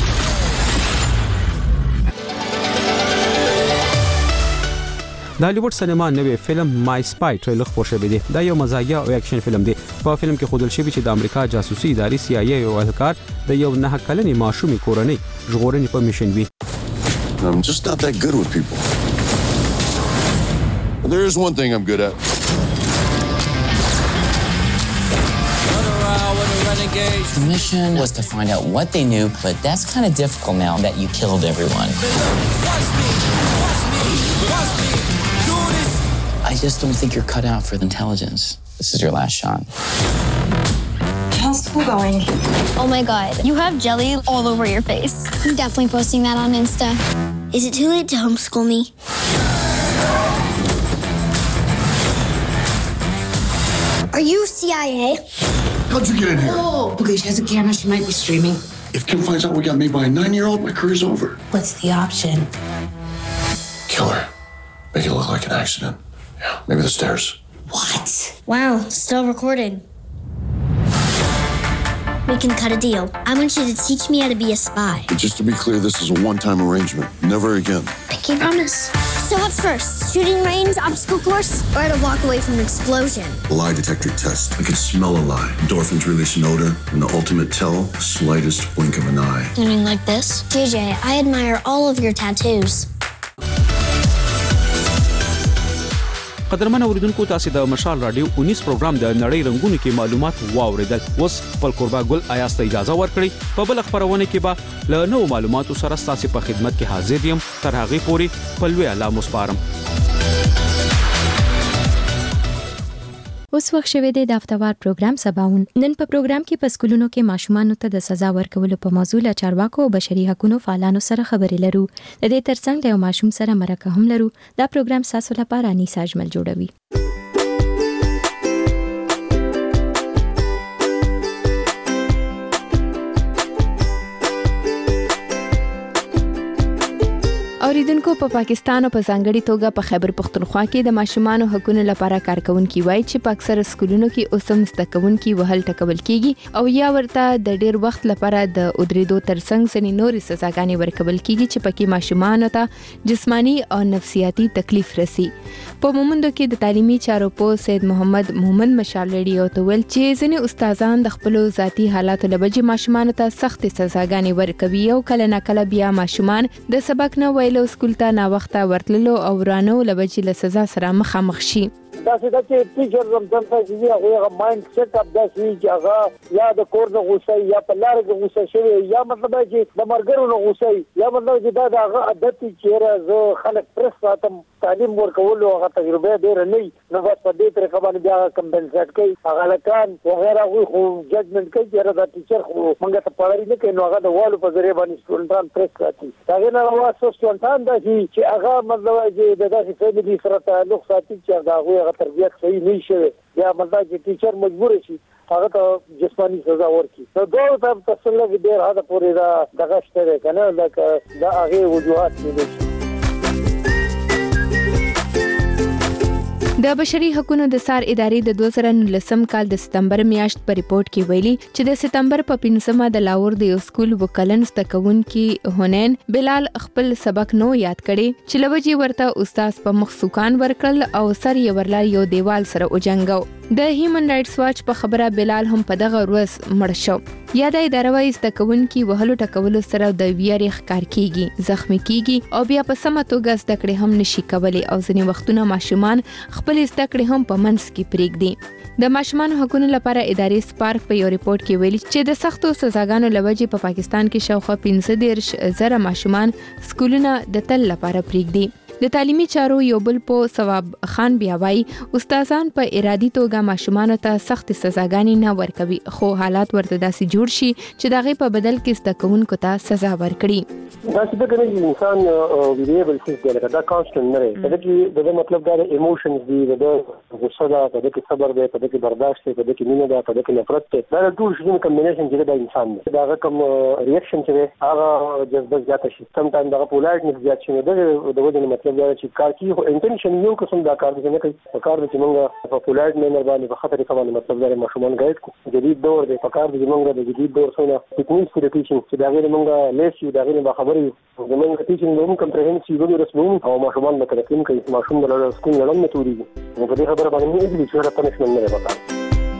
Speaker 23: د هالیوډ سینما نوې فلم مای سپای ټریلر خبر شوی دی دا یو مزاحیه او اکشن فلم دی په فلم کې خودل شوی چې د امریکا جاسوسي ادارې CIA او اهلکار د یو 9 کلنې ماشومې کورنۍ ژغورنې په میشن وي
Speaker 9: I'm just not that good with people. But there is one thing I'm good at.
Speaker 26: The mission was to find out what they knew, but that's kind of difficult now that you killed everyone. I just don't think you're cut out for the intelligence. This is your last shot.
Speaker 27: How's school going?
Speaker 28: Oh my god, you have jelly all over your face. I'm definitely posting that on Insta. Is it too late to homeschool me? Are you CIA?
Speaker 9: How'd you get in here?
Speaker 26: Oh, okay, she has a camera, she might be streaming.
Speaker 9: If Kim finds out we got made by a 9-year-old, my career's over.
Speaker 26: What's the option?
Speaker 9: Kill her. Make it look like an accident.
Speaker 6: Yeah, maybe the stairs.
Speaker 28: What? Wow, still recording. We can cut a deal. I want you to teach me how to be a spy.
Speaker 6: But just to be clear, this is a one-time arrangement. Never again.
Speaker 28: Pinky promise. So what's first? Shooting range, obstacle course, or to walk away from an explosion?
Speaker 6: Lie detector test. I can smell a lie. Endorphins release an odor, and the ultimate tell, slightest blink of an eye.
Speaker 28: Doing like this? JJ, I admire all of your tattoos.
Speaker 23: قدرمن اوریدونکو تاسو د مشال رادیو 19 پروګرام د نړۍ رنگونو کې معلومات واوریدل. اوس خپل قربا ګل آیاست اجازه ورکړي په بل خبرونه کې به له نو معلوماتو سره تاسو په خدمت کې حاضر یم. تر هغه پورې پلوي الله مسپارم.
Speaker 1: اوس وخت شوه د هفتهوار پروګرام سباون. نن په پروګرام کې په سکولونو کې ماشومانو ته د سزا ورکولو په موضوع له چارواکو او بشري حقوقو فعالانو سره خبرې لرو. د دې ترڅنګ له ماشوم سره مرکه هم لرو. دا پروګرام تاسو لپاره انیسا اجمل جوړوي. اوریدونکو په پاکستان او په ځانګړي توګه په خیبر پختونخوا کې د ماشومانو حقوقو لپاره کارکونکي وایي چې په اکثر سکولونو کې اوسم مستکونکي وهل ټکول کیږي او یا ورته د ډیر وخت لپاره د ادریدو ترڅنګ سني نوري سزاګانې ورکول کیږي چې پکې ماشومانو ته جسمانی او نفسیاتي تکلیف رسي. په مومندو کې د تعلیمي چارو په سید محمد مومن مشال ریډیو ته ویل چې ځینې استادان د خپل ذاتی حالاتو لبجې ماشومانو ته سخت سزاګانې ورکوي او کله ناکله بیا ماشومان د سبق نه ویلو سکول ته نا وخت ورتللو او ورانو لبجې له سزا سره مخامخ شي.
Speaker 10: دا چې ټیچر زموږ ته هغه مایند سیټ اپ دا چې هغه یا د کور نه غوسه یا په لار کې غوسه شوی یا مطلب چې د مرګرو نه غوسه یا مطلب چې دا هغه عادت چې زه خلک پرس ساتم تعلیم ورکول او هغه تجربه ډیر نه نو بس په دې طریقه باندې بیا کمپنسیټ کوي هغه لکان وغیرہ خو ججمنټ کوي چې دا ټیچر خو موږ ته پړی نه کوي نو هغه د والو په ذریعہ باندې سټوډنټان پرس ساتي دا نه راوځي سټوډنټان دا چې هغه مطلب چې د داسې فیملی سره تعلق ساتي چې هغه تربیت صحیح نه شي یا مطلب چې ټیچر مجبور شي هغه ته جسمانی سزا ورکړي. نو دوه ته تفصیل کې ډیر هدا پورې دا دغه شته کنه دا هغه وجوهات دي.
Speaker 1: د بشري حقوقو د سار ادارې د 2019 کال د ستمبر میاشت په ریپورت کې ویلي چې د ستمبر په 15مه د لاهور د یو سکول وکلن ستکونکي هونین بلال خپل سبق نو یاد کړي چې لوجي ورته استاد په مخ سوکان ورکړل او سر یې ورلا یو دیوال سره وجنګاو. د هیومن رائټس واچ په خبره بلال هم په دغه ورځ مړ شو. یا د اداره وایي ستکونکي وهلو ټکولو سره د ویاري ښکار کیږي زخمی کیږي او بیا په سمه توګه زده کړې هم نشي کولی او ځینې وختونه ماشومان خپل زده کړې هم په منځ کې پرېږدي. د ماشومانو حقوقو لپاره ادارې سپارک په یو ریپورت کې ویلي چې د سختو سزاګانو لوجې په پاکستان کې شاوخوا 15,000 ماشومان سکولونه د تل لپاره پرېږدي. د تعلیمي چارو یو بل په ثواب خان بیا وایي استادان په ارادي توګه ماشومانو ته سخت سزاګانې نه ورکوي خو حالات ورته داسې جوړ شي چې دغه په بدل کې ستکونکو ته سزا ورکړي.
Speaker 10: دا چې د انسان ویریبل څه دی لکه دا کانسټنټ نه دی دا چې د مطلب دا ایموشنز دی د غوسه ده په دې کې صبر دی په دې کې برداشت دی په دې کې مینه ده په دې کې نفرت دی دا ټول شی کمبینیشن چې د انسان دی دا کوم ریاکشن چې هغه جذبه زیاته شي سم ټایم دا پولارټنس زیات شي د وجه مطلب دا چې کار کی انټنشن یو قسم دا کار نه کوي په کار چې موږ په پولارټ مینر باندې په خطر کې باندې مطلب دا ماشومان ګایډ کو جدید دور دی په کار چې موږ د جدید دور سره ټیکنیک فور ټیچینګ چې دا غوښنه موږ لیسي دا غوښنه خبرې زموږ ټیچینګ نوم کمپریهنسیو ډیو رسمون او ماشومان د ترقیم کوي ماشوم د سکول نړم نه توري نو په دې خبره باندې موږ دې چې پنشمنت نه لري.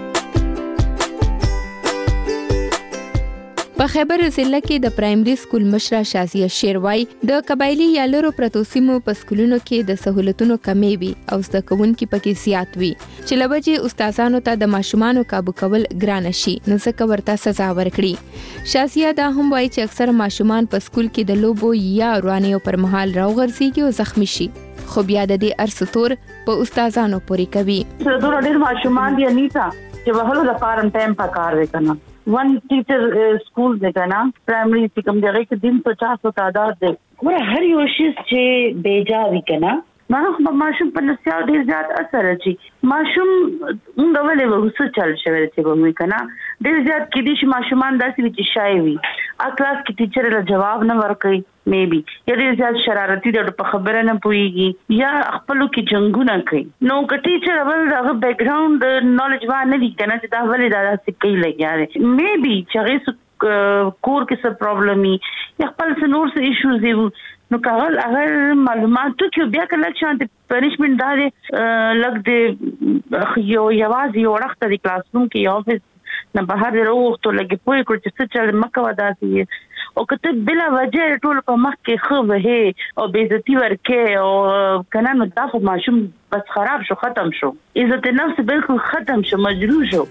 Speaker 1: په خیبر ضلع کې د پرایمري سکول مشره شازیه شیروای د قبایلی یا لرو پرتو سیمو په سکولونو کې د سہولتونو کمی وي او زده کوونکي پکې زیات وي چې لوجې استادانو ته د ماشومانو قابو کول ګران شي نو ځکه ورته سزا ورکړي. شازیه دا هم وایي چې اکثر ماشومان په سکول کې د لوبو یا روانیو پر مهال راوغورځيږي او زخمی شي خو بیا د دې ارستور په استادانو پورې کوي.
Speaker 11: زه ډېر ماشومان دي انیتا چې وهلو لپاره ټایم پکار وکنه ون ټیچر سکول دی کنه پرایمري چې کوم دغه کې 350 تعداد دی ور هر یو شی چې بیجا وی کنه ماشوم په نسیا ډیر زیات اثر اچي ماشوم موږ ولې وسو چل شوی چې به مې کنه ډیر زیات کې دي چې ماشومان داسې چې شای وي ا کلاس کې ټیچر له جواب نه ورکړي میبي یا دې زیات شرارتي د په خبره نه پويږي یا خپلو کې جنگونه کوي نو کټي چې اول دغه بیک ګراوند نالج باندې نه کنه چې دا ولې دا څه کوي لګیاره میبي چې کور کې څه پرابلمي یا خپل څه نور څه ایشوز دی نو کاغل اگر معلوماتو کې بیا کله چې پنیشمنت داري لګ دې یو یوازې یو وخت د کلاس روم کې یو افیس نه بهر وروخته لګي پوي کړ چې څه چل مکه وداسي او کته بلا وجه ټول په مخ کې خو وه او بیزتی ورکه او کنه نو دا خو ماشوم بس خراب شو ختم شو عزت نفس بالکل ختم شو مجروح شو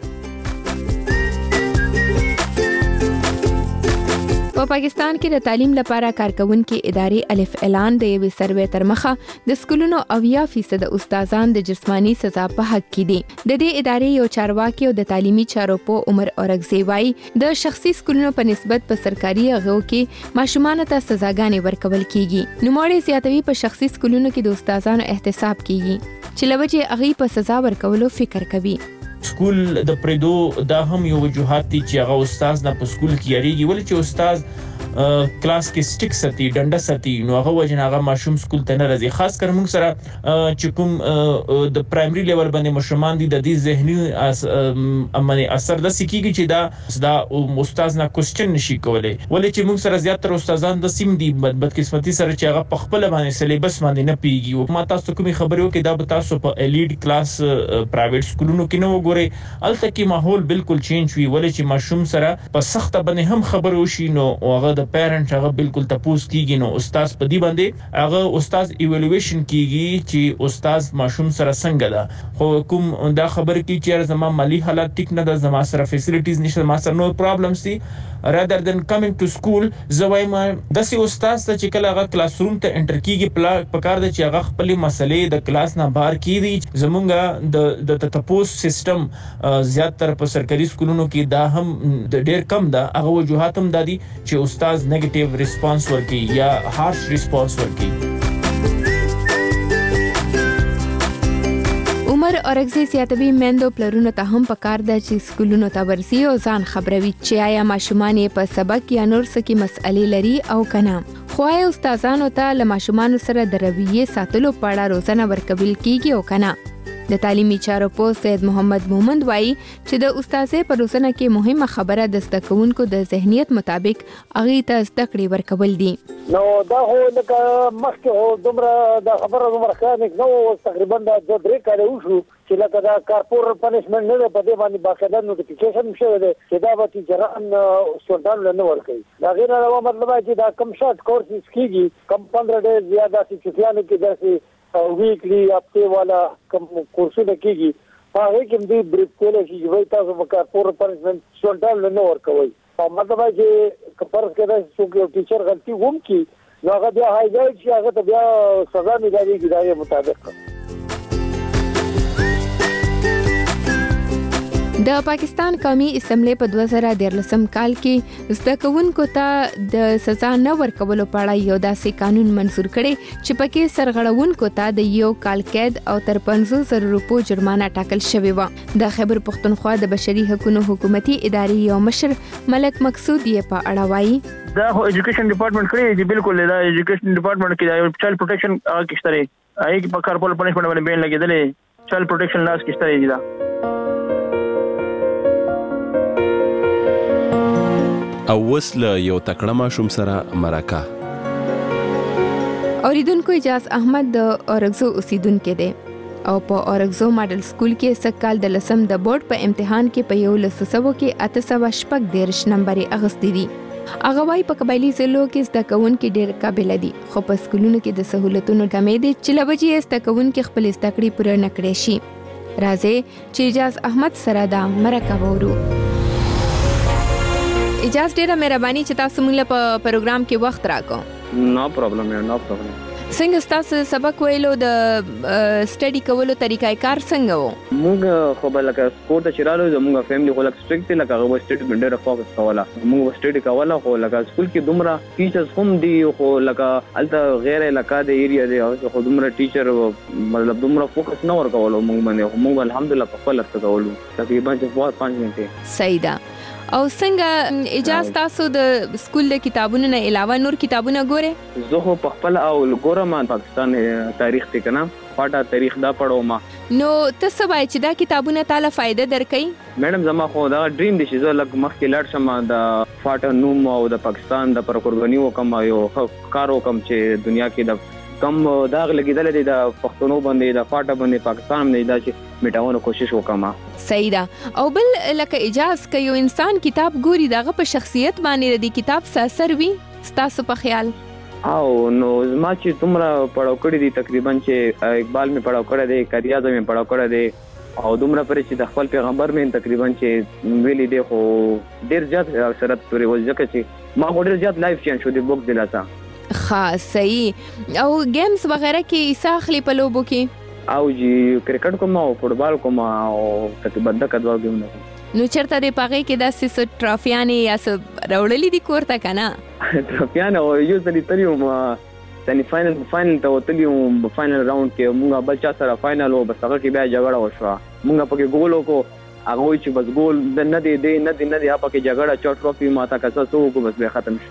Speaker 1: په پاکستان کې د تعلیم لپاره کارکونکو ادارې الف اعلان د یوې سروې تر مخه د سکولونو 80% استادان د جسمانی سزا په حق کې دي د دې ادارې یو چارواکي او د تعلیمي چارو په عمر اورغزی وایي د شخصي سکولونو په نسبت په سرکاري هغو کې ماشومان ته سزاګانې ورکول کیږي نوموړي زیاتوي په شخصي سکولونو کې د استادانو احتساب کیږي چې لوجه هغه په سزا ورکولو فکر کوي
Speaker 4: سکول د پریدو دا هم یو وجوهات دي چې هغه استاد نه په سکول کې یریږي ولې چې استاد کلاس کې سټیک ساتي ډنډه ساتي نو هغه وجناغه ماشوم سکول ته نه راځي خاص کر موږ سره چې کوم د پرایمري لیول باندې مشرمان دي د دې ذهني امني اثر د سکیږي چې دا استاد نه کوېسچن نشي کولای ولې چې موږ سره زیاتره استادان د سیم دي بدقسمتي سره چې هغه په خپل باندې سلیبس باندې نه پیږي او ما تاسو کومي خبرو کې دا به تاسو په الیډ کلاس پرایویټ سکولونو کې نه وګورئ الته کې ماحول بالکل چینج وی ولې چې ماشوم سره په سخت باندې هم خبرو شي نو هغه پیرنټ هغه بالکل تپوس کیږي نو استاد په دې باندې هغه استاد ایوالویشن کیږي چې استاد ماشوم سره څنګه ده خو کوم دا خبر کی چې زما مالی حالت ټیک نه ده زما سره فیسیلیټیز نشته ما سره نو پرابلمز دي rather than coming to school زوایم د سی استاد چې کله هغه کلاس روم ته انټر کیږي پکار د چې هغه خپل مسلې د کلاس نه بهر کیږي زمونږ د تپوس سیستم زیاتره په سرکاري سکولونو کې دا هم ډیر کم ده هغه وجوهات هم دادي چې استاد نیگیټیو ریسپانس ورکي یا هارش ریسپانس ورکي عمر اورغزی سیاتوی مندو پلرونو ته هم پکار ده چې سکولونو ته ورسي او ځان خبروي چې آیا ماشومان په سبق یا نور څه کې مسئلې لري او کنه خو آیا استادانو ته له ماشومان سره د رویه ساتلو په اړه روزنه ورکول کیږي او کنه د تعلیمي چارو په سید محمد مومند وایي چې د استادې په روزنه کې مهمه خبره د زده کوونکو د ذهنیت مطابق هغه ته زده کړې ورکول دي
Speaker 10: نو دا هو لکه مخکې هو دومره د خبره دومره خانک نو تقریبا د 2-3 کال وشو چې لکه دا کارپور پنیشمنت نه په دې باندې باقاعده نوټیفیکیشن شوی دی چې دا به ټیچران سټوډنټ نه ورکوي دا غیر نو مطلب چې دا کم شارټ کورسز کیږي کم 15 ډیر زیاده چې کې داسې ویکلی هفته والا کم کورسونه کیږي هغه کې دې بریف کول شي چې تاسو په کارپور پنیشمنت سټوډنټ نه ورکوي او مطلب چې کپرس کې څوک ټیچر غلطي ووم کی نو هغه بیا هایځي چې هغه ته بیا سزا ملایږي د مطابق
Speaker 1: د پاکستان قومي اسمبلی په 2013 کال کې زده کوونکو ته د سزا نه ورکولو په اړه یو داسې قانون منسور کړي چې پکې سرغړونکو ته د یو کال قید او تر 500 روپو جرمانه ټاکل شوی و د خیبر پښتونخوا د بشري حقوقو حکومتي ادارې یو مشر ملک مقصود یې په اړه وایي
Speaker 12: دا ایجوکیشن ډپارټمنټ کړی چې بالکل دا ایجوکیشن ډپارټمنټ کې دا چایلډ پروټیکشن هغه کیشته لري هغه په کارپول پنیشمنت باندې بین لګیدلې چایلډ پروټیکشن لاس کیشته لري دا
Speaker 13: او وسله یو تکړه ماشوم سره مرکه
Speaker 1: اوریدونکو اجازه احمد د اورغزو اوسیدونکو دی او په اورغزو ماډل سکول کې سکال د لسم د بورډ په امتحان کې په یو لسسو کې 814 نمبر اغستې دي هغه وايي په قبایلی ضلعو کې زده کوونکي ډېر قابل دي خو په سکولونو کې د سہولتونو کمې دي چې لوجې زده کوونکي خپل زده کړې پوره نه کړي شي راځي چې اجازه احمد سره دا مرکه وورو اجازه ډیره مهرباني چې تاسو موږ په پروګرام کې وخت راکو
Speaker 12: نو پرابلم نو پرابلم
Speaker 1: څنګه تاسو سبق ویلو د سټډي کولو طریقې کار څنګه وو
Speaker 12: موږ خو بل لکه سپورت چرالو زموږ فیملی خو لکه سټریکټ لکه هغه سټډي باندې فوکس کوله موږ سټډي کوله خو لکه سکول کې دومره ټیچرز هم دي خو لکه الته غیر علاقه د ایریا دی خو دومره ټیچر مطلب دومره فوکس نه ورکول موږ باندې موږ الحمدلله په خپل څه کولو تقریبا 5 غنټه
Speaker 1: صحیح ده او څنګه اجازه تاسو د سکول د کتابونو نه علاوه نور کتابونه ګوره؟
Speaker 12: زه خو په خپل او ګورم پاکستان تاریخ ته کنه فاټا تاریخ دا پړو ما.
Speaker 1: نو تاسو وایي چې دا کتابونه تعالی فائدہ درکې؟
Speaker 12: میډم زما خو دا ډریم دي چې زه لږ مخکې لاړ شم د فاټا نوم او د پاکستان د پر قرباني وکم یو کار وکم چې دنیا کې د کم داغ لګیدل دي د پښتونو باندې د فاټا باندې پاکستان باندې دا چې میټاونو کوشش وکما.
Speaker 1: صحیح ده. او بل لکه اجازه ک یو انسان کتاب ګوري دغه په شخصیت باندې د کتاب څه اثر وي ستاسو په خیال؟
Speaker 12: او نو زما چې تمره پړاو کړی دي تقریبا چې اقبال می پړاو کړی دی کریاض می پړاو کړی دی او دومره پرې چې د خپل پیغمبر می تقریبا چې ویلي دی خو ډیر زیات سرت پورې وځکه چې ما ډیر زیات لایف چینج شو دی بوک دلاسا.
Speaker 1: خاص صحیح. او گیمز وغیرہ کې حصہ اخلي په لوبو کې؟
Speaker 12: او جی کرکټ کوم او فوټبال کوم او تقریبا د کډوال ګیمونه.
Speaker 1: نو چرته دی پغې کې د سیس ټرافیانې یا څه راوړلې دي کورته کنه؟
Speaker 12: ټرافیانه او یو ځلې تلیوم سیمی فائنل ته وتلیوم فائنل راوند کې موږ بل چا سره فائنل او بس هغه کې بیا جګړه وشوه موږ پکې ګول وکړو هغه چې بس ګول نه دی هغه پکې جګړه چا ټرافي ماته کسه سو کو بس بیا ختم شو.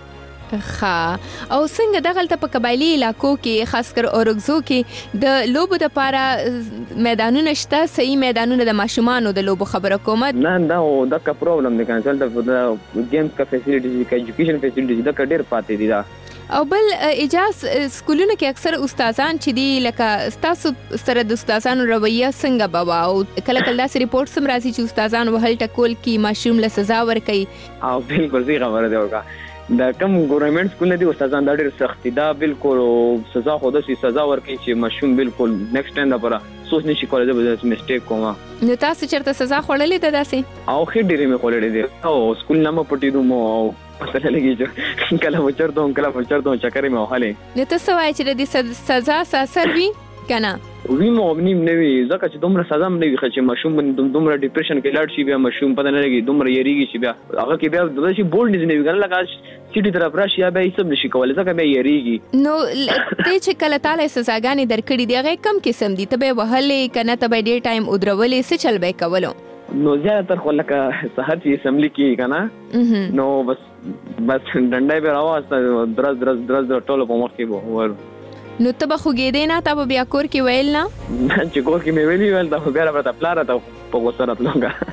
Speaker 1: ښه. او څنګه دغلته په قبایلی علاقو کې خاص کر اورګزو کې د لوبو لپاره میدانونه شته؟ صحیح میدانونه د ماشومانو د لوبو خبره کومه؟
Speaker 12: نه دا کا پرابلم دی کنه د گیمز کا فیسیلیټیز کا ایجوکیشن فیسیلیټیز دا ډېر پاتې دي دا.
Speaker 1: او بل اجازه سکولونو کې اکثر استادان چې دی لکه تاسو سره د استادانو رویه څنګه بابا او کله کله داسې ریپورت سم راځي چې استادان وهل ټکول کې ماشوم له سزا ورکړي؟
Speaker 12: او بالکل صحیح خبره دی ورکا دا کوم ګورنمنت سکول دی استادان دا ډېر سخت دي دا بالکل سزا خو د سزا ورکړي چې ماشوم بالکل نیکسټ ټایم لپاره سوچ نشي کولای د میسټیک کومه.
Speaker 1: نو تاسو چرته سزا خورلې ده داسې؟ او
Speaker 12: خې ډېرې مې خورلې دي او سکول نامه پټې دوم او پته لګی چې کله وچرته چکرې مې وهلې.
Speaker 1: نو تاسو وایي چې د سزا اثر وي کنه؟
Speaker 12: وی مو نیم نوی ځکه چې دومره سزا هم نه وي چې ماشوم دومره ډیپریشن کې لاړ شي بیا ماشوم پته نه لګي دومره یریږي چې بیا هغه کې بیا د شي بولډ نه وي ګل لکه سټي طرف راشي یا بیا هیڅ نشي کولای ځکه بیا یریږي.
Speaker 1: نو ته چې کله تعالی سزاګانې درکړي دی هغه کم قسم دي؟ ته به وهلې کنه ته به ډیر ټایم ودرولې څه چل به کولو؟
Speaker 12: نو زیاتره خو لکه سحر چې اسمبلی کې کنه نو بس ډنډای به راواسته درز ټولو په مخ کې ور.
Speaker 1: نو ته به خوګېدې نه؟ تا به بیا کور کې ویل نه؟
Speaker 12: چې کور کې مې ویلي ویل دا خو بیا راته پلار ته په غوسه راتلونګه.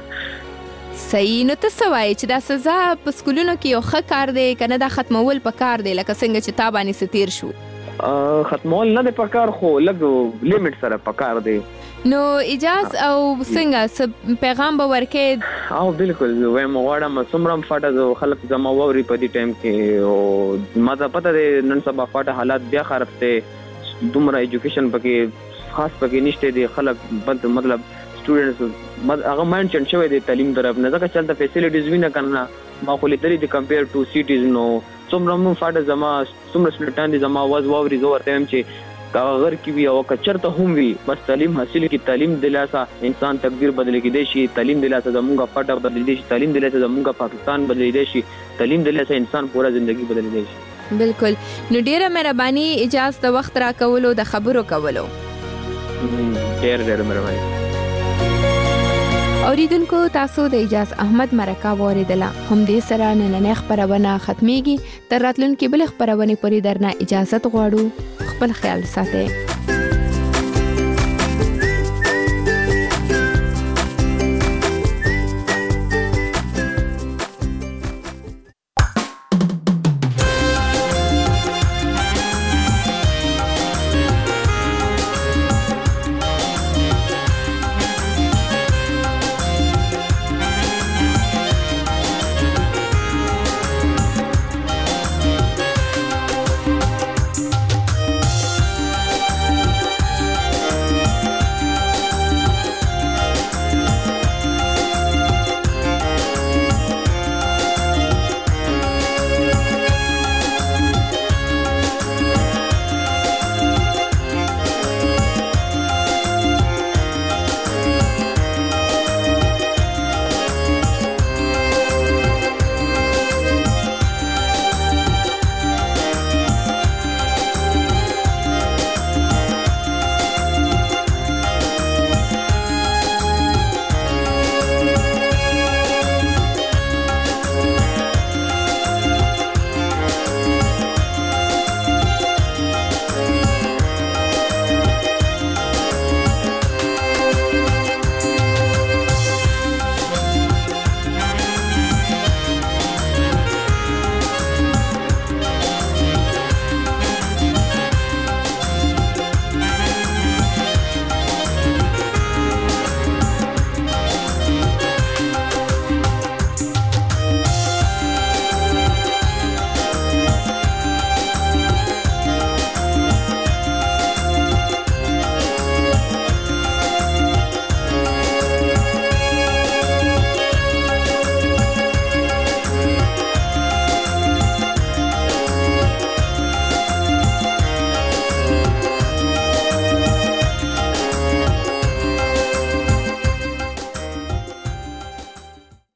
Speaker 1: صحیح. نو ته څه وایې چې دا سزا په سکولونو کې یو ښه کار دی که نه دا ختمول په کار دی لکه څنګه چې تا باندې څه تیر شو؟
Speaker 12: ختمول نه دی په کار خو لږ لیمټ سره په کار دی.
Speaker 1: نو اجازه او څنګه پیغام به ورکې؟
Speaker 12: او بالکل وایم غواړم څومره فاټه خلک زما ووري په دې ټایم کې او ما ته پته دی نن سبا فاټه حالات بیا خراب دي دومره ایجوکیشن پکې خاص پکې نشته دي خلک مطلب سټوډنټس هغه مایند چینج شوی دی تعلیم طرف نه ځکه چې د فیسیلیټیز وینه کنه ما خو لیدلې دي کمپیر ټو سیټیز نو څومره مو فاټه زما څومره سټوډنټان دي زما ووري زه ورته هم چې کاغذ کې وي او کچرته هم وي بس تعلیم حاصل کی تعلیم دلاسا انسان تقدیر بدل کې دی شي تعلیم دلاسا زموږه فاټه بدل دی شي تعلیم دلاسا زموږه پاکستان بدل دی شي تعلیم دلاسا انسان پورا ژوندۍ بدل دی شي.
Speaker 1: بالکل. نو ډیره مهرباني اجازه د وخت را کولو د خبرو کولو.
Speaker 12: ډیره مهرباني.
Speaker 1: اوریدونکو تاسو د اجازه احمد مرکه واردله هم دې سره نن خبرونه ختميږي تر راتلونکي بل خبرونه پوری درنه اجازه غواړو خپل خیال ساتئ.